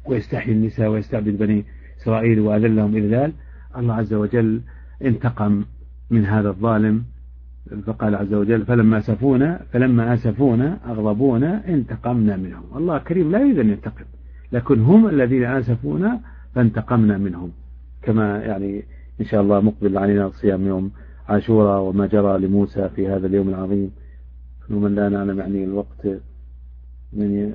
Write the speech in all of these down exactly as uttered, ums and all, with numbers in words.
ويستحيي النساء ويستعبد بني إسرائيل وأذلهم إذلال. الله عز وجل انتقم من هذا الظالم، فقال عز وجل فلما أسفونا فلما أسفونا أغضبونا انتقمنا منهم. الله كريم لا يريد أن ينتقم، لكن هم الذين أسفونا فانتقمنا منهم. كما يعني إن شاء الله مقبل علينا صيام يوم عاشوراء وما جرى لموسى في هذا اليوم العظيم. ومن لا نعلم يعني الوقت من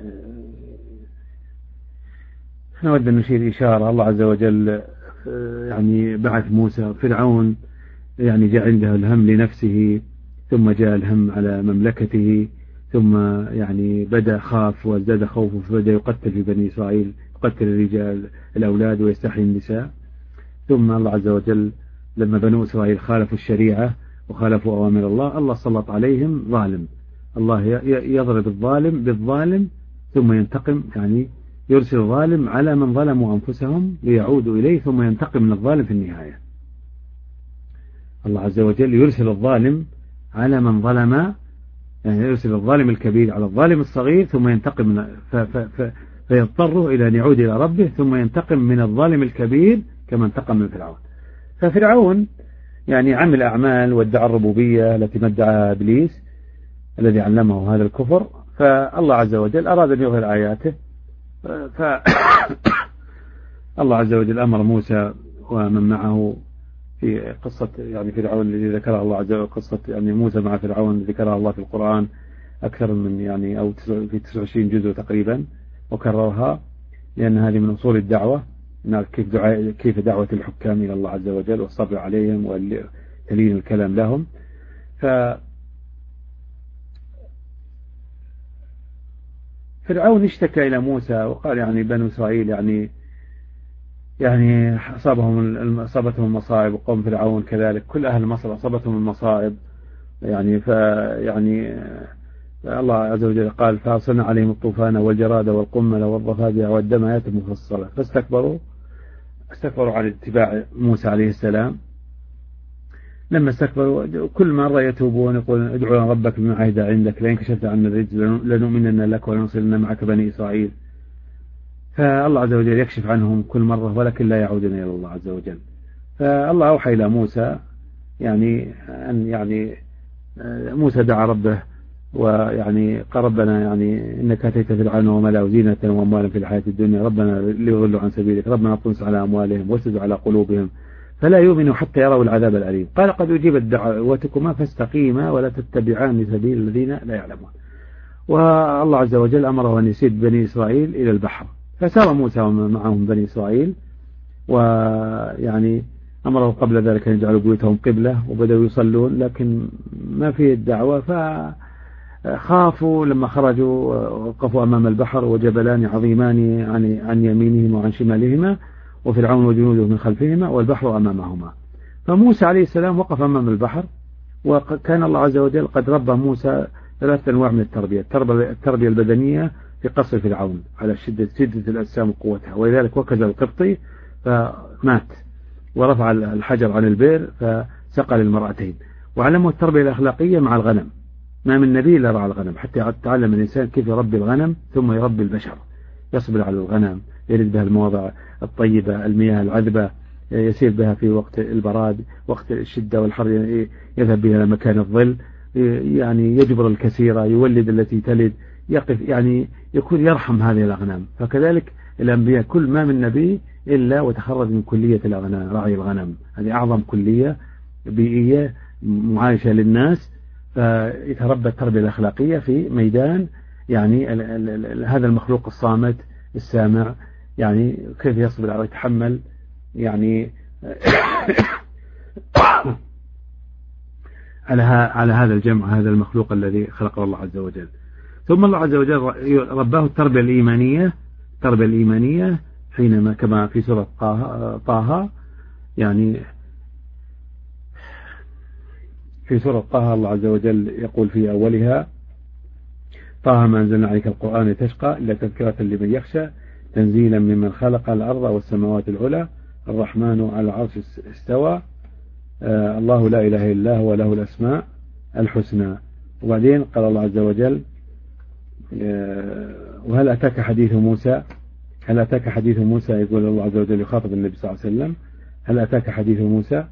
نود أن نشير إشارة. الله عز وجل يعني بعث موسى فرعون، يعني جاء عنده الهم لنفسه، ثم جاء الهم على مملكته، ثم يعني بدأ خاف وازداد خوفه فبدأ يقتل في بني إسرائيل، يقتل الرجال الأولاد ويستحيي النساء. ثم الله عز وجل لما بنو إسرائيل خالفوا الشريعة وخالفوا أوامر الله، الله سلط عليهم ظالم. الله يضرب الظالم بالظالم ثم ينتقم، يعني يرسل الظالم على من ظلموا أنفسهم ليعودوا إليه ثم ينتقم من الظالم في النهاية. الله عز وجل يرسل الظالم على من ظلم، يعني يرسل الظالم الكبير على الظالم الصغير ثم ينتقم من ف ف ف فيضطر إلى أن يعود إلى ربه ثم ينتقم من الظالم الكبير كما انتقم من فرعون. ففرعون يعني عمل أعمال وادعى الربوبية التي ما ادعاها إبليس الذي علمه هذا الكفر. فالله عز وجل أراد أن يظهر آياته، فالله عز وجل أمر موسى ومن معه في قصة يعني فرعون الذي ذكرها الله عز وجل، قصة يعني موسى مع فرعون ذكرها الله في القرآن أكثر من يعني أو في تسعة وعشرين جزء تقريبا، وكررها لأن هذه من أصول الدعوة، كيف دعاء كيف دعوة الحكام إلى الله عز وجل والصبر عليهم وتلين الكلام لهم. ف فرعون اشتكى إلى موسى وقال يعني بنو إسرائيل يعني يعني أصابهم أصابتهم المصائب، وقوم فرعون كذلك كل أهل مصر أصابتهم المصائب، يعني فيعني الله عز وجل قال فأرسلنا عليهم الطوفان والجراد والقمل والضفادع والدم آيات مفصلة فاستكبروا استكبروا عن اتباع موسى عليه السلام. لما استكبروا كل مرة يتوبون يقولون ادعوا ربك بما عهد عندك لئن كشفت عنا الرجز لنؤمنن لك ولنرسلن معك بني إسرائيل. فالله عز وجل يكشف عنهم كل مرة ولكن لا يعودون إلى الله عز وجل. فالله أوحى إلى موسى يعني أن يعني موسى دعا ربه ويعني قال ربنا يعني إنك أتيت فرعون وملأه زينة وأموالا في الحياة الدنيا ربنا ليضلوا عن سبيلك ربنا اطمس على أموالهم واسد على قلوبهم فلا يؤمنوا حتى يروا العذاب الأليم. قال قد أجيبت دعوتكما فاستقيما ولا تتبعان سبيل الذين لا يعلمون. والله عز وجل أمره أن يسيد بني إسرائيل إلى البحر، فسار موسى معهم بني إسرائيل، ويعني أمره قبل ذلك أن يجعلوا بيوتهم قبلة وبدأوا يصلون، لكن ما في الدعوة. فخافوا لما خرجوا وقفوا أمام البحر وجبلان عظيمان عن عن يمينهما وعن شمالهما وفرعون وجنوده من خلفهما والبحر أمامهما. فموسى عليه السلام وقف أمام البحر، وكان الله عز وجل قد ربى موسى ثلاثة أنواع من التربية: التربية البدنية في قصر فرعون على شدة شدة الأجسام وقوتها، ولذلك وكز القبطي فمات، ورفع الحجر عن البئر فسقى للمرأتين. وعلموا التربية الأخلاقية مع الغنم، ما من نبي إلا رعى الغنم، حتى يتعلم الإنسان كيف يربي الغنم ثم يربي البشر، يصبر على الغنم، يرد بها المواضع الطيبة، المياه العذبة، يسير بها في وقت البراد، وقت الشدة والحر يذهب بها إلى مكان الظل، يعني يجبر الكثيرة، يولد التي تلد، يقف يعني يكون يرحم هذه الأغنام. فكذلك الأنبياء كل ما من نبي إلا وتخرج من كلية الأغنام، رعي الغنم، هذه أعظم كلية بيئية معايشة للناس. فيتربى التربية الأخلاقية في ميدان يعني ال ال ال هذا المخلوق الصامت السامع، يعني كيف يصبر على يتحمل يعني على على هذا الجمع، هذا المخلوق الذي خلقه الله عز وجل. ثم الله عز وجل رباه التربية الإيمانية، التربية الإيمانية حينما كما في سورة طه، يعني في سورة طه الله عز وجل يقول في أولها: طه ما أنزلنا عليك القرآن لتشقى إلا تذكرة لمن يخشى تنزيلا ممن خلق الأرض والسماوات العلى الرحمن على العرش استوى آه الله لا إله إلا هو له الأسماء الحسنى. وبعدين قال الله عز وجل: آه وهل أتاك حديث موسى هل أتاك حديث موسى، يقول الله عز وجل يخاطب النبي صلى الله عليه وسلم، هل أتاك حديث موسى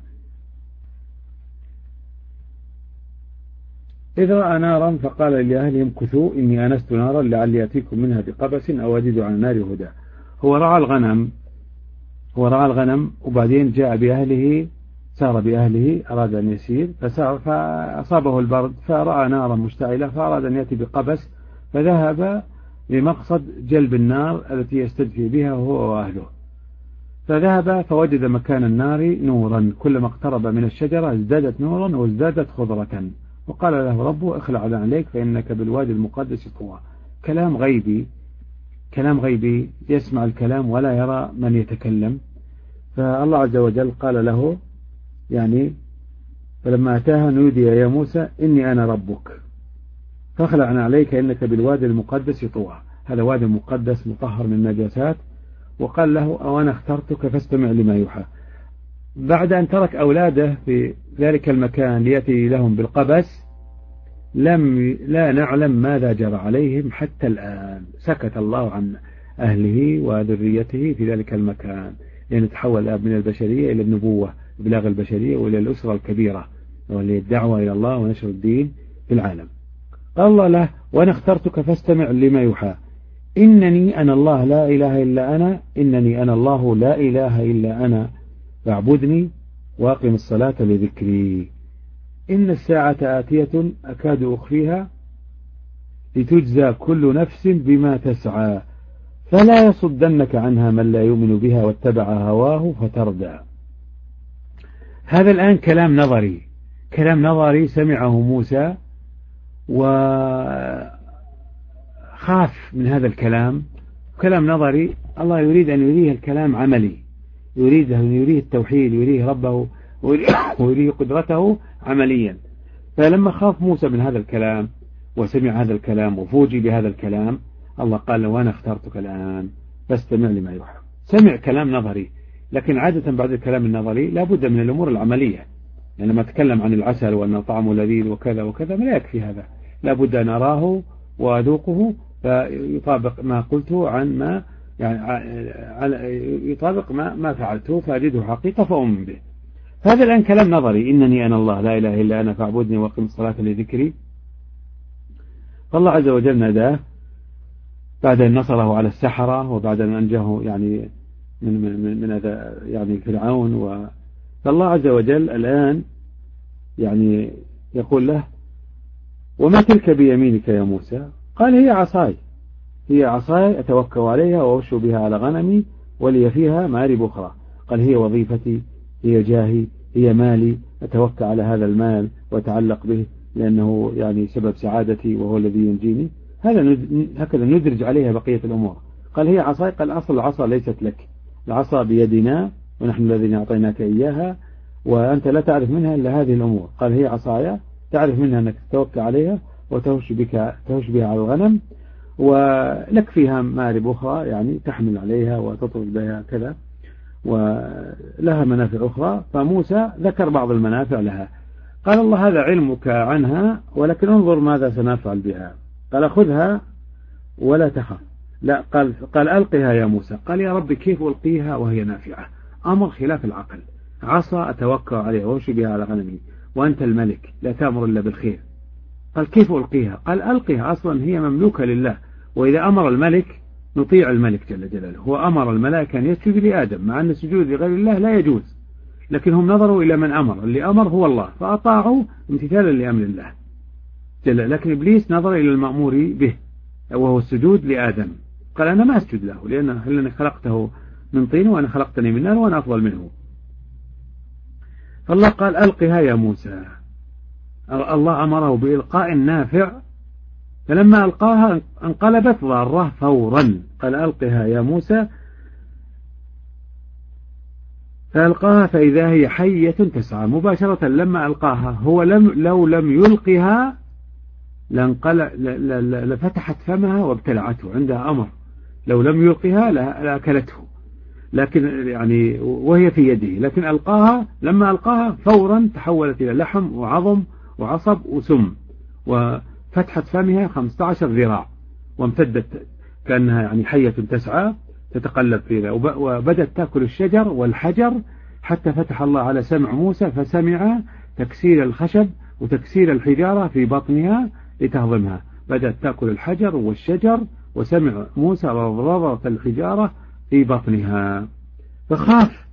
إذ رأى نارا فقال لأهلهم كثوا إني آنست نارا لعلي أتيكم منها بقبس أو أجد على النار هدى. هو رعى الغنم هو رعى الغنم وبعدين جاء بأهله، سار بأهله، أراد أن يسير فسار فأصابه البرد فرأى نارا مشتعلة فأراد أن يأتي بقبس، فذهب بمقصد جلب النار التي يستدفي بها هو وأهله، فذهب فوجد مكان النار نورا، كلما اقترب من الشجرة ازدادت نورا وازدادت خضرة، وقال له ربه اخلع عليك فإنك بالوادي المقدس طوى. كلام غيبي كلام غيبي يسمع الكلام ولا يرى من يتكلم. فالله عز وجل قال له يعني فلما أتاها نودي يا موسى إني أنا ربك فاخلع عليك إنك بالوادي المقدس طوى. هذا وادي مقدس مطهر من النجاسات. وقال له أوانا اخترتك فاستمع لما يوحى. بعد أن ترك أولاده في ذلك المكان ليأتي لهم بالقبس لم لا نعلم ماذا جرى عليهم حتى الآن. سكت الله عن أهله وذريته في ذلك المكان، لأن تحول الأب من البشرية إلى النبوة، إبلاغ البشرية، وإلى الأسرة الكبيرة وهي الدعوة إلى الله ونشر الدين في العالم. قال الله له وأنا اخترتك فاستمع لما يوحى إنني أنا الله لا إله إلا أنا إنني أنا الله لا إله إلا أنا فاعبدني واقم الصلاة لذكري إن الساعة آتية أكاد أخفيها لتجزى كل نفس بما تسعى فلا يصدنك عنها من لا يؤمن بها واتبع هواه فتردى. هذا الآن كلام نظري كلام نظري سمعه موسى وخاف من هذا الكلام. كلام نظري الله يريد أن يريه الكلام عملي، يريد أن يريه التوحيد، يريه ربه ويريه قدرته عمليا. فلما خاف موسى من هذا الكلام وسمع هذا الكلام وفوجئ بهذا الكلام الله قال له وأنا اخترتك الآن فاستمع لما يوحى. سمع كلام نظري، لكن عادة بعد الكلام النظري لا بد من الأمور العملية. يعني لما أتكلم عن العسل وأن طعمه لذيذ وكذا وكذا ما لا يكفي هذا، لا بد أن أراه وأذوقه فيطابق ما قلته عن ما يعني يطابق ما ما فعلته فأجده حقيقة فأؤمن به. هذا الآن كلام نظري إنني أنا الله لا إله إلا أنا فاعبدني واقم الصلاة لذكري. فالله عز وجل ناداه بعد أن نصره على السحرة وبعد أن أنجاه يعني من من من هذا يعني فرعون. و فالله عز وجل الآن يعني يقول له وما تلك بيمينك يا موسى؟ قال هي عصاي هي عصاي أتوكل عليها وأوش بها على غنمي ولي فيها مآرب أخرى. قال هي وظيفتي هي جاهي هي مالي أتوكل على هذا المال وأتعلق به لأنه يعني سبب سعادتي وهو الذي ينجيني. هذا هكذا ندرج عليها بقية الأمور. قال هي عصاي. قال أصل العصا ليست لك، العصا بيدنا ونحن الذين أعطيناك إياها وأنت لا تعرف منها إلا هذه الأمور. قال هي عصايا تعرف منها أنك تتوكل عليها وتهش بك تهش بها على الغنم ولك فيها مآرب أخرى يعني تحمل عليها وتطرد بها كذا ولها منافع أخرى. فموسى ذكر بعض المنافع لها. قال الله هذا علمك عنها ولكن انظر ماذا سنفعل بها. قال خذها ولا تخف. لا قال قال ألقها يا موسى. قال يا رب كيف ألقيها وهي نافعة؟ أمر خلاف العقل. عصا أتوكل عليها وأمشي بها على غنمي وأنت الملك لا تأمر إلا بالخير. قال كيف ألقيها؟ قال ألقيها أصلا هي مملوكة لله، وإذا أمر الملك نطيع الملك جل جلاله. هو أمر الملائكة أن يسجدوا لآدم مع أن السجود لغير الله لا يجوز، لكن هم نظروا إلى من أمر، اللي أمر هو الله فأطاعوا امتثالا لأمر الله جل. لكن إبليس نظر إلى المأمور به وهو السجود لآدم. قال أنا ما أسجد له لأنني خلقته من طين وأنا خلقتني من نار وأنا أفضل منه. فالله قال ألقها يا موسى. الله أمره بإلقاء نافع، فلما ألقاها انقلبت ضارة فورا. قال ألقها يا موسى فألقاها فإذا هي حية تسعى. مباشرة لما ألقاها هو لم لو لم يلقها لفتحت فمها وابتلعته، عندها أمر لو لم يلقها لأكلته، لكن يعني وهي في يده. لكن ألقاها لما ألقاها فورا تحولت إلى لحم وعظم وعصب وسم، وفتحت فمها خمسة عشر ذراع وامتدت كأنها يعني حية تسعى. تتقلب فيها، وبدأت تأكل الشجر والحجر حتى فتح الله على سمع موسى فسمع تكسير الخشب وتكسير الحجارة في بطنها لتهضمها. بدأت تأكل الحجر والشجر وسمع موسى رضرضة الحجارة في بطنها فخاف.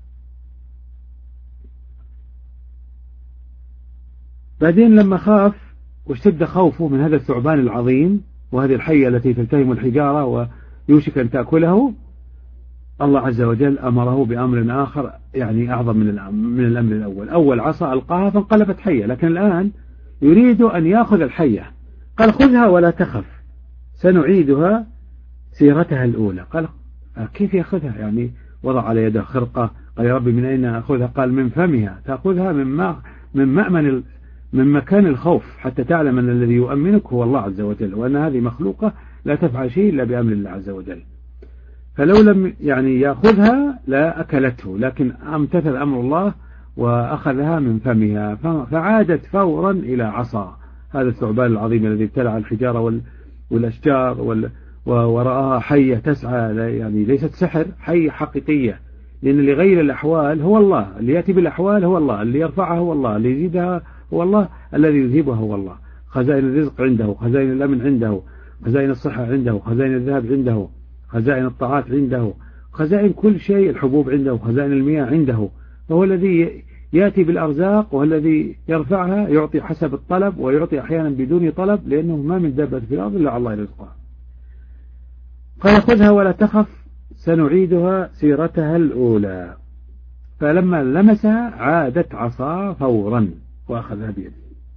بعدين لما خاف واشتد خوفه من هذا الثعبان العظيم وهذه الحية التي تلتهم الحجارة ويوشك أن تأكله، الله عز وجل أمره بأمر آخر يعني أعظم من من الأمر الأول. أول عصا ألقاها فانقلبت حية، لكن الآن يريد أن يأخذ الحية. قال خذها ولا تخف سنعيدها سيرتها الأولى. قال كيف يأخذها؟ يعني وضع على يده خرقة. قال يا ربي من أين أخذها؟ قال من فمها، تأخذها من ما من مأمن من مكان الخوف حتى تعلم أن الذي يؤمنك هو الله عز وجل، وأن هذه مخلوقة لا تفعل شيء إلا بأمر الله عز وجل. فلو لم يعني يأخذها لا أكلته، لكن امتثل أمر الله وأخذها من فمها فعادت فورا إلى عصا هذا الثعبان العظيم الذي ابتلع الحجارة والأشجار وال ورآها حية تسعى، يعني ليست سحر، حية حقيقية، لأن اللي غير الأحوال هو الله، اللي يأتي بالأحوال هو الله، اللي يرفعها هو الله، اللي يزيدها هو الله، الذي يذهبها هو الله. خزائن الرزق عنده، خزائن الأمن عنده، خزائن الصحة عنده، خزائن الذهب عنده، خزائن الطاعات عنده، خزائن كل شيء، الحبوب عنده، خزائن المياه عنده. فهو الذي يأتي بالأرزاق والذي يرفعها، يعطي حسب الطلب ويعطي أحيانا بدون طلب، لأنه ما من دابة في الأرض إلا الله يرزقها. قال خذها ولا تخف سنعيدها سيرتها الأولى. فلما لمسها عادت عصا فورا وأخذها بيده.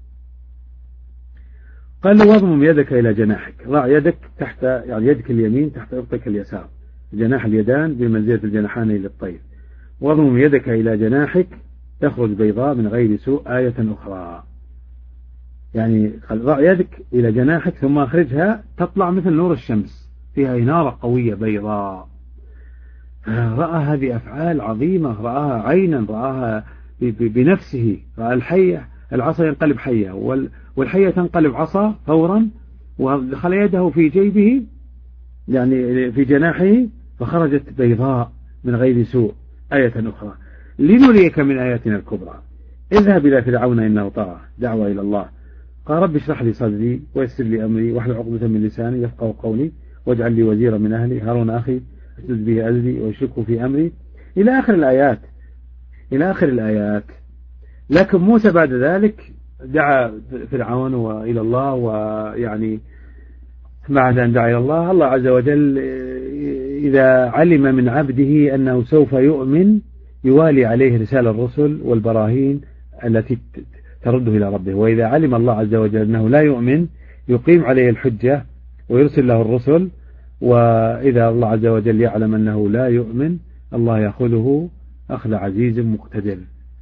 قال له واضمم يدك إلى جناحك، ضع يدك تحت يعني يدك اليمين تحت ربطك اليسار، جناح اليدان بمنزلة الجناحان للطير. واضمم يدك إلى جناحك تخرج بيضاء من غير سوء آية أخرى. يعني ضع يدك إلى جناحك ثم أخرجها تطلع مثل نور الشمس، فيها إنارة قوية بيضاء. رأى هذه أفعال عظيمة، رآها عينا، رآها بنفسه، رأى الحية العصا ينقلب حية والحية تنقلب عصا فورا، ودخل يده في جيبه يعني في جناحه فخرجت بيضاء من غير سوء آية أخرى. لنريك من آياتنا الكبرى اذهب إلى فرعون إنه طغى. دعوة إلى الله. قال رب اشرح لي صدري ويسر لي أمري واحلل عقدة من لساني يفقهوا قولي واجعل لي وزيرا من أهلي هارون أخي أشدد به أزري وأشركه في أمري إلى آخر الآيات إلى آخر الآيات. لكن موسى بعد ذلك دعا فرعون وإلى الله، ويعني بعد أن دعا إلى الله، الله عز وجل إذا علم من عبده أنه سوف يؤمن يوالي عليه رسالة الرسل والبراهين التي ترده إلى ربه، وإذا علم الله عز وجل أنه لا يؤمن يقيم عليه الحجة ويرسل له الرسل. وإذا الله عز وجل يعلم أنه لا يؤمن الله يأخذه أخذ عزيز مقتدر.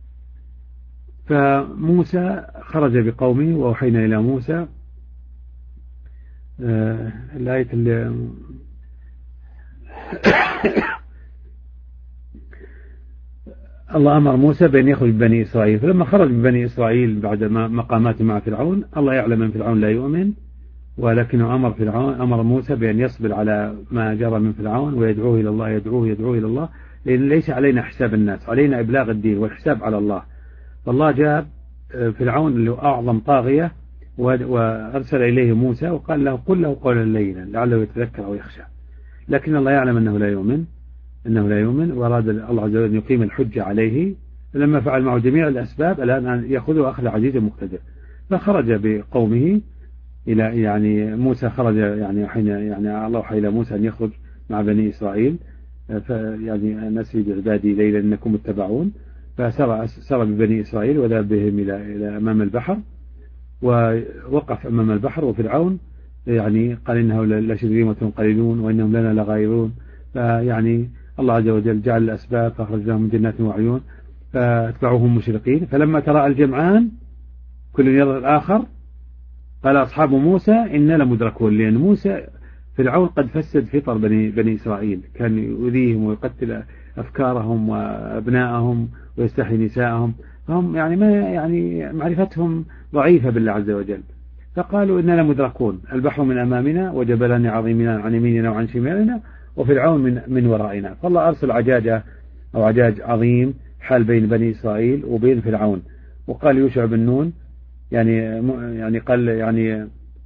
فموسى خرج بقومه وأوحينا إلى موسى آه الآية اللي الله أمر موسى بأن يخرج بني إسرائيل. فلما خرج بني إسرائيل بعد مقامات مع فرعون، الله يعلم أن فرعون لا يؤمن، ولكنه أمر فرعون أمر موسى بأن يصبر على ما جرى من فرعون ويدعوه إلى الله، يدعوه يدعوه إلى الله، لأن ليس علينا حساب الناس، علينا إبلاغ الدين والحساب على الله. فالله جاب فرعون اللي أعظم طاغية وأرسل إليه موسى وقال له قل له قولا لينا لعله يتذكر أو يخشى، لكن الله يعلم أنه لا يؤمن أنه لا يؤمن وأراد الله عز وجل أن يقيم الحجة عليه. فلما فعل معه جميع الأسباب الآن أن يأخذه أخذ عزيز مقتدر. فخرج بقومه إلى يعني موسى خرج يعني حين يعني الله وحي إلى موسى أن يخرج مع بني إسرائيل، فيعني نسري بعبادي ليلا إنكم متبعون. فسرى سرى ببني إسرائيل وذهب بهم إلى إلى أمام البحر، ووقف أمام البحر وفرعون يعني قال إنه لشرذمة قليلون وإنهم لنا لغائرون. فيعني الله عز وجل جعل الأسباب فأخرج لهم من جنات وعيون فاتبعوهم مشرقين. فلما تراءى الجمعان كل يرى الآخر قال أصحاب موسى إنا لمدركون، لأن موسى فرعون قد فسد فطر بني بني إسرائيل، كان يؤذيهم ويقتل أفكارهم وأبنائهم ويستحي نساءهم، فهم يعني ما يعني معرفتهم ضعيفة بالله عز وجل. فقالوا إنا لمدركون، البحر من أمامنا وجبلان عظيمان عن يميننا وعن شمالنا وفرعون من من ورائنا. فالله أرسل عجاجة أو عجاج عظيم حال بين بني إسرائيل وبين فرعون. وقال يوشع بن نون يعني يعني قال يعني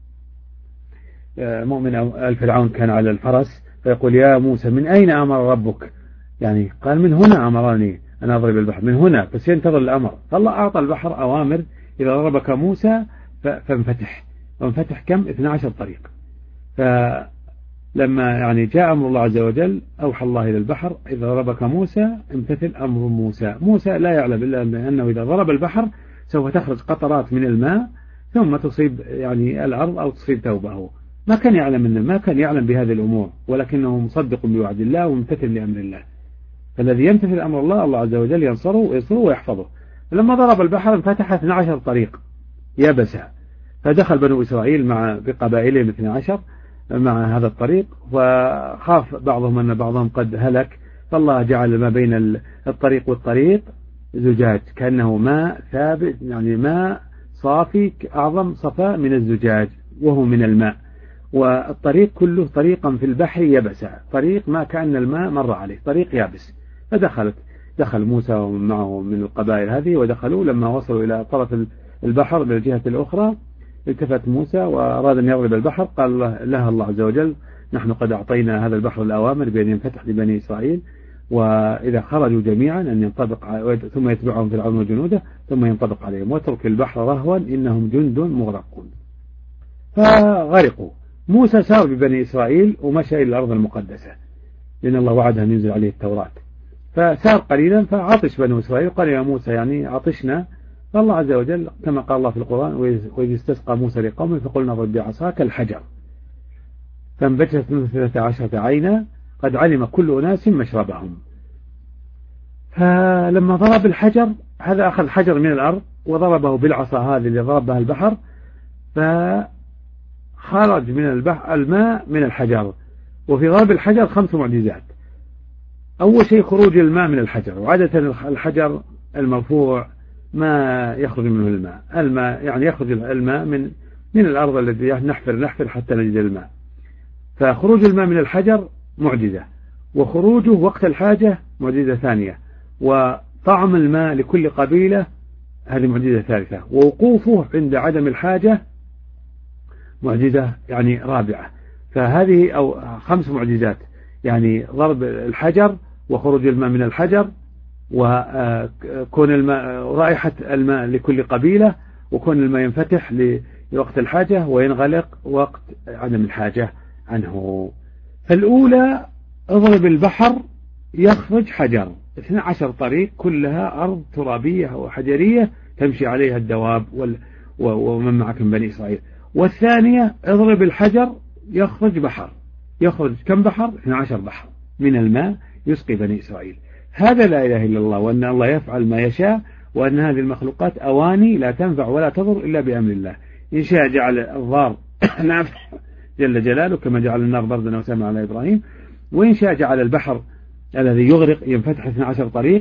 مؤمن الفرعون كان على الفرس فيقول يا موسى من أين أمر ربك؟ يعني قال من هنا أمرني أن أضرب البحر، من هنا، بس ينتظر الأمر. فالله أعطى البحر أوامر إذا ضربك موسى فانفتح، وانفتح كم؟ اثني عشر طريق. فلما يعني جاء أمر الله عز وجل أوحى الله إلى البحر إذا ضربك موسى امتثل أمر موسى. موسى لا يعلم إلا أنه إذا ضرب البحر سوف تخرج قطرات من الماء ثم تصيب يعني الأرض أو تصيب ثوبه. ما كان يعلم منه، ما كان يعلم بهذه الأمور، ولكنه مصدق بوعد الله وممتثل لأمر الله. فالذي يمتثل أمر الله الله عز وجل ينصره ويصره ويحفظه. لما ضرب البحر انفتح اثني عشر طريق يابسا، فدخل بنو إسرائيل مع بقبائلهم اثني عشر مع هذا الطريق، وخاف بعضهم أن بعضهم قد هلك، فالله جعل ما بين الطريق والطريق زجاج كأنه ماء ثابت، يعني ماء صافي أعظم صفاء من الزجاج وهو من الماء. والطريق كله طريقا في البحر يبسا، طريق ما كأن الماء مر عليه، طريق يابس. فدخلت دخل موسى ومعه من القبائل هذه ودخلوا. لما وصلوا إلى طرف البحر من الجهة الأخرى التفت موسى وأراد أن يضرب البحر، قال لها الله عز وجل نحن قد أعطينا هذا البحر الأوامر بأن ينفتح لبني إسرائيل، وإذا خرجوا جميعا أن ينطبق ثم يتبعهم فرعون وجنوده ثم ينطبق عليهم، واترك البحر رهوا إنهم جند مغرقون. فغرقوا. موسى سار ببني إسرائيل ومشى إلى الأرض المقدسة لأن الله وعده أن ينزل عليه التوراة. فسار قليلا فعطش بني إسرائيل، قال يا موسى يعني عطشنا. فالله عز وجل كما قال الله في القرآن وإذ استسقى موسى لقومه فقلنا اضرب بعصاك الحجر فانبجست منه اثنتا عشرة عينا قد علم كل أناس مشربهم. فلما ضرب الحجر هذا أخذ حجر من الأرض وضربه بالعصا هذه اللي ضرب بها البحر، فخرج من البحر الماء من الحجر. وفي ضرب الحجر خمس معجزات. أول شيء خروج الماء من الحجر، وعادة الحجر المرفوع ما يخرج منه الماء، الماء يعني يخرج الماء من من الأرض التي نحفر نحفر حتى نجد الماء. فخروج الماء من الحجر معجزة، وخروجه وقت الحاجة معجزة ثانية، وطعم الماء لكل قبيلة هذه معجزة ثالثة، ووقوفه عند عدم الحاجة معجزة يعني رابعة. فهذه أو خمس معجزات، يعني ضرب الحجر وخروج الماء من الحجر وكون الماء رائحة الماء لكل قبيلة، وكون الماء ينفتح لوقت الحاجة وينغلق وقت عدم الحاجة عنه. فالأولى اضرب البحر يخرج حجر، اثنى عشر طريق كلها أرض ترابية وحجرية تمشي عليها الدواب ومن معك من بني إسرائيل. والثانية اضرب الحجر يخرج بحر، يخرج كم بحر؟ اثنى عشر بحر من الماء يسقي بني إسرائيل. هذا لا إله إلا الله، وأن الله يفعل ما يشاء، وأن هذه المخلوقات أواني لا تنفع ولا تضر إلا بأمر الله. إن شاء جعل الضار نافع جل جلاله كما جعل النار بردا وسلما على إبراهيم، وإن شاء جعل البحر الذي يغرق ينفتح اثني عشر طريق.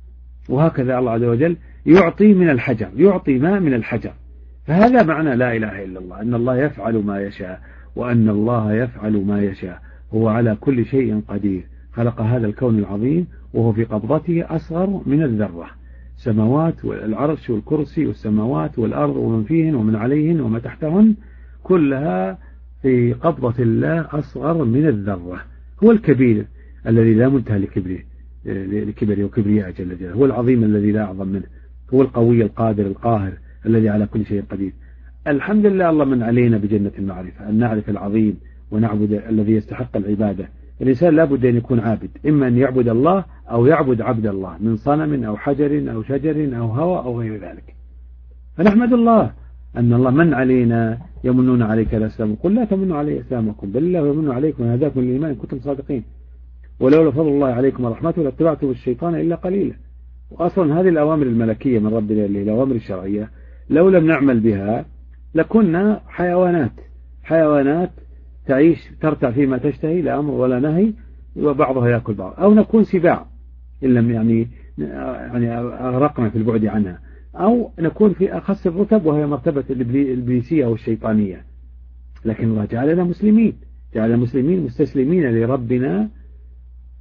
وهكذا الله عز وجل يعطي من الحجر، يعطي ماء من الحجر. فهذا معنى لا إله إلا الله، أن الله يفعل ما يشاء، وأن الله يفعل ما يشاء، هو على كل شيء قدير. خلق هذا الكون العظيم وهو في قبضته أصغر من الذرة، سماوات والعرش والكرسي والسماوات والأرض ومن فيهن ومن عليهن وما تحتهن كلها في قبضة الله أصغر من الذرة. هو الكبير الذي لا منتهى لكبره لكبره وكبرياء جل جلاله، هو العظيم الذي لا أعظم منه، هو القوي القادر القاهر الذي على كل شيء قدير. الحمد لله الله من علينا بجنة المعرفة، أن نعرف العظيم ونعبد الذي يستحق العبادة. الإنسان لا بد أن يكون عابد، إما أن يعبد الله أو يعبد عبد الله من صنم أو حجر أو شجر أو هوى أو غير ذلك. فنحمد الله أن الله من علينا. يمنون عليك الإسلام، قل لا تمنوا علي إسلامكم بل الله يمن عليكم أن هداكم للإيمان إن كنتم صادقين، ولولا فضل الله عليكم ورحمته لاتبعتم الشيطان إلا قليلا. وأصلا هذه الأوامر الملكية من ربنا اللي الأوامر الشرعية لو لم نعمل بها لكنا حيوانات حيوانات تعيش ترتع فيما تشتهي لا أمر ولا نهي، وبعضها يأكل بعض، أو نكون سباع إن لم يعني يعني أغرقنا في البعد عنها، أو نكون في أخص الرتب وهي مرتبة الإبليسية أو الشيطانية. لكن الله جعلنا مسلمين، جعلنا مسلمين مستسلمين لربنا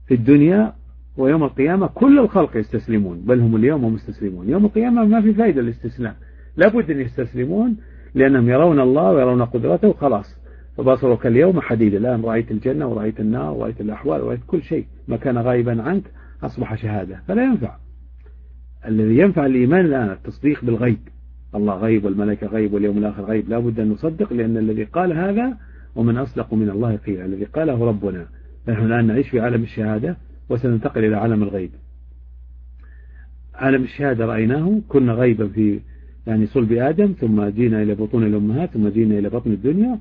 في الدنيا ويوم القيامة كل الخلق يستسلمون، بل هم اليوم مستسلمون. يوم القيامة ما في فائدة الاستسلام، لابد أن يستسلمون لأنهم يرون الله ويرون قدرته وخلاص. فبصرك اليوم حديد، الآن رأيت الجنة ورأيت النار ورأيت الأحوال ورأيت كل شيء، ما كان غائبا عنك أصبح شهادة، فلا ينفع. الذي ينفع الإيمان الآن التصديق بالغيب، الله غيب والملائكة غيب واليوم الآخر غيب، لابد أن نصدق، لأن الذي قال هذا ومن أصدق من الله قيلا، الذي قاله ربنا. نحن الآن نعيش في عالم الشهادة وسننتقل إلى عالم الغيب. عالم الشهادة رأيناه، كنا غيبا في يعني صلب آدم، ثم جينا إلى بطون الأمهات، ثم جينا إلى بطن الدنيا،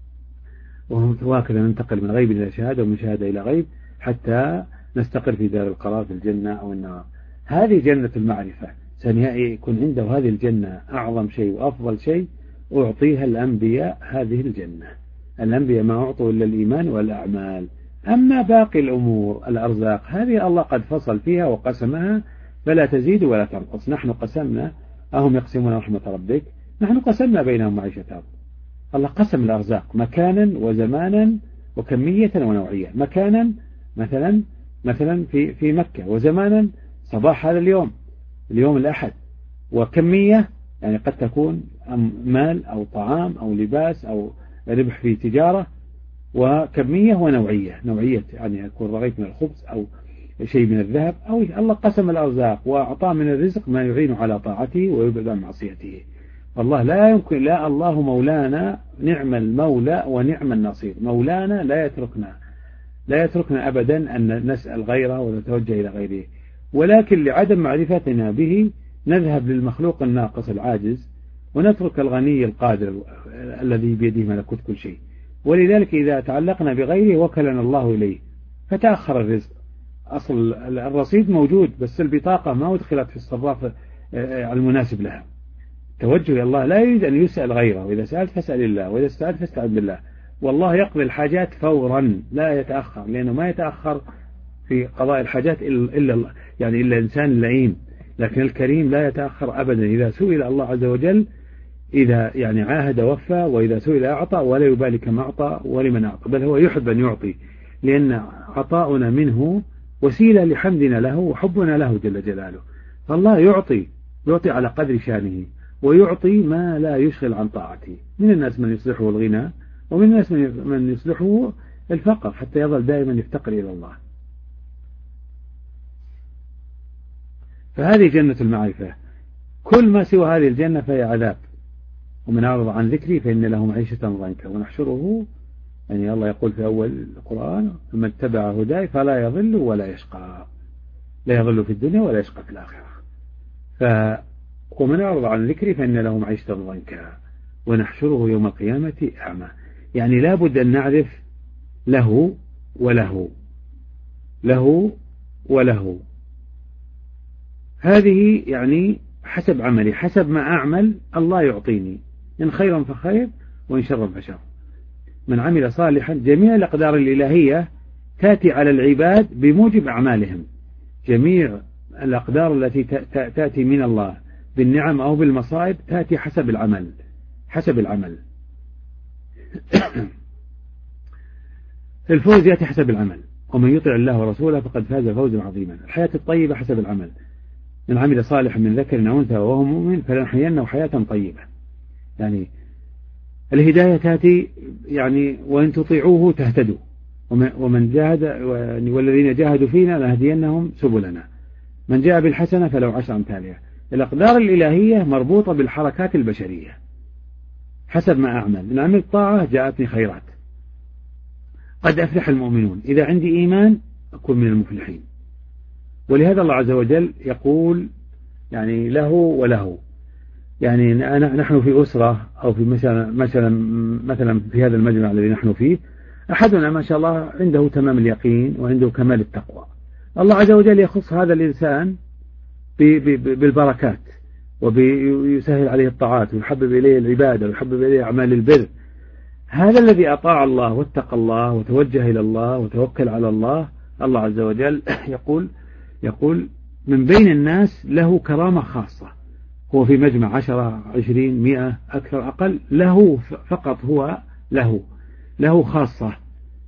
وهكذا ننتقل من غيب إلى شهادة ومن شهادة إلى غيب حتى نستقر في دار القرار في الجنة أو النار. هذه جنة المعرفة، سيكون عنده هذه الجنة أعظم شيء وأفضل شيء أعطيها الأنبياء. هذه الجنة الأنبياء ما أعطوا إلا الإيمان والأعمال، أما باقي الأمور الأرزاق هذه الله قد فصل فيها وقسمها فلا تزيد ولا تنقص. نحن قسمنا، أهم يقسمون رحمة ربك، نحن قسمنا بينهم معيشتهم. الله قسم الأرزاق مكانا وزمانا وكمية ونوعية. مكانا مثلا مثلا في في مكة، وزمانا صباح هذا اليوم اليوم الأحد، وكمية يعني قد تكون مال أو طعام أو لباس أو ربح في تجارة، وكمية ونوعية. نوعية يعني يكون رغيف من الخبز أو شيء من الذهب، أو الله قسم الأرزاق وأعطاه من الرزق ما يعين على طاعته ويبعد عن معصيته. والله لا يمكن، لا، الله مولانا نعم المولى ونعم النصير. مولانا لا يتركنا لا يتركنا أبدا أن نسأل غيره ونتوجه إلى غيره، ولكن لعدم معرفتنا به نذهب للمخلوق الناقص العاجز ونترك الغني القادر الذي بيده ملكوت كل شيء. ولذلك إذا تعلقنا بغيره وكلنا الله إليه فتأخر الرزق. أصل الرصيد موجود بس البطاقة ما أدخلت في الصراف المناسب لها. توجه إلى الله، لا يريد أن يسأل غيره، وإذا سألت فاسأل الله، وإذا استعذت فاستعذ بالله. والله يقضي الحاجات فورا لا يتأخر، لأنه ما يتأخر في قضاء الحاجات إلا الله، يعني إلا إنسان اللئيم، لكن الكريم لا يتأخر أبدا. إذا سئل الله عز وجل، إذا يعني عاهد وفى، وإذا سئل أعطى، ولا يبالي كما أعطى ولمن أعطى، بل هو يحب أن يعطي، لأن عطاؤنا منه وسيلة لحمدنا له وحبنا له جل جلاله. فالله يعطي يعطي على قدر شانه، ويعطي ما لا يشغل عن طاعته. من الناس من يصلحه الغنى، ومن الناس من يصلحه الفقر، حتى يظل دائما يفتقر إلى الله. فهذه جنة المعرفة. كل ما سوى هذه الجنة فهي عذاب. ومن أعرض عن ذكري فإن له معيشة ضنكا ونحشره، يعني الله يقول في أول القرآن: من اتبع هداي فلا يضل ولا يشقى. لا يضل في الدنيا ولا يشقى في الآخرة. ف ومن أعرض عن ذكري فإن له معيشة ضنكا ونحشره يوم القيامة أعمى. يعني لا بد أن نعرف له وله له وله. هذه يعني حسب عملي، حسب ما أعمل الله يعطيني، إن خيرا فخير وإن شرا فشر. من عمل صالحا، جميع الأقدار الإلهية تأتي على العباد بموجب أعمالهم. جميع الأقدار التي تأتي من الله بالنعم أو بالمصائب تأتي حسب العمل حسب العمل الفوز يأتي حسب العمل. ومن يطع الله ورسوله فقد فاز فوزا عظيما. الحياة الطيبة حسب العمل. من عمل صالحا من ذكر أو أنثى وهو مؤمن فلنحيينه حياة طيبة. يعني الهداية تأتي يعني وإن تطيعوه تهتدوا. ومن جاهد والذين جاهدوا فينا لنهدينهم سبلنا. من جاء بالحسنة فله عشر أمثالها. الأقدار الإلهية مربوطة بالحركات البشرية حسب ما أعمل. من عمل طاعة جاءتني خيرات. قد أفلح المؤمنون. إذا عندي إيمان أكون من المفلحين. ولهذا الله عز وجل يقول يعني له وله. يعني نحن في أسرة أو في مثلا مثلا مثلا في هذا المجمع الذي نحن فيه، أحدنا ما شاء الله عنده تمام اليقين وعنده كمال التقوى. الله عز وجل يخص هذا الإنسان بالبركات ويسهل عليه الطاعات ويحبب إليه العبادة ويحبب إليه أعمال البر. هذا الذي أطاع الله واتقى الله وتوجه إلى الله وتوكل على الله، الله عز وجل يقول يقول من بين الناس له كرامة خاصة. هو في مجمع عشرة عشرين مئة أكثر أقل، له فقط، هو له له خاصة.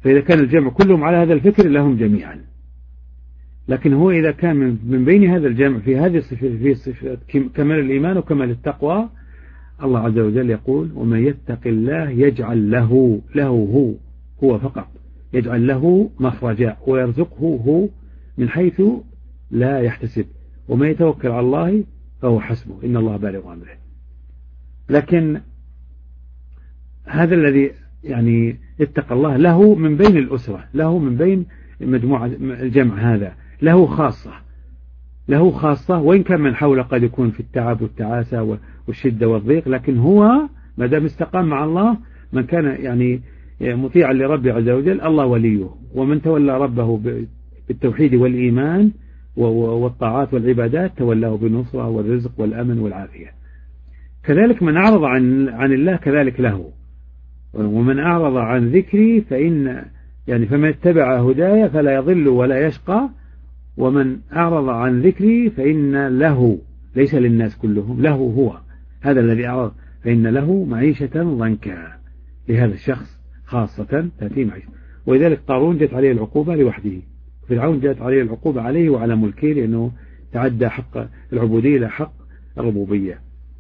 فإذا كان الجمع كلهم على هذا الفكر لهم جميعا. لكن هو إذا كان من بين هذا الجمع في هذه الصفة، في صفة كمال الإيمان وكمال التقوى، الله عز وجل يقول: ومن يتق الله يجعل له له هو هو فقط يجعل له مخرجا ويرزقه هو من حيث لا يحتسب، ومن يتوكل على الله فهو حسبه إن الله بالغ أمره. لكن هذا الذي يعني اتقى الله له من بين الأسرة، له من بين مجموعة الجمع، هذا له خاصة، له خاصة، وإن كان من حوله قد يكون في التعب والتعاسة والشدة والضيق، لكن هو ما دام استقام مع الله، من كان يعني مطيعا لربه عز وجل الله وليه، ومن تولى ربه بالتوحيد والإيمان والطاعات والعبادات تولاه بالنصرة والرزق والأمن والعافية. كذلك من أعرض عن عن الله كذلك له، ومن أعرض عن ذكري فإن يعني فمن اتبع هدايا فلا يضل ولا يشقى، ومن أعرض عن ذكري فإن له، ليس للناس كلهم، له هو هذا الذي أعرض، فإن له معيشة ضنكا، لهذا الشخص خاصة تأتي معيشة. ولذلك قارون جاءت عليه العقوبة لوحده، فرعون جاءت عليه العقوبة عليه وعلى ملكه، لأنه تعدى حق العبودية إلى حق الربوبية.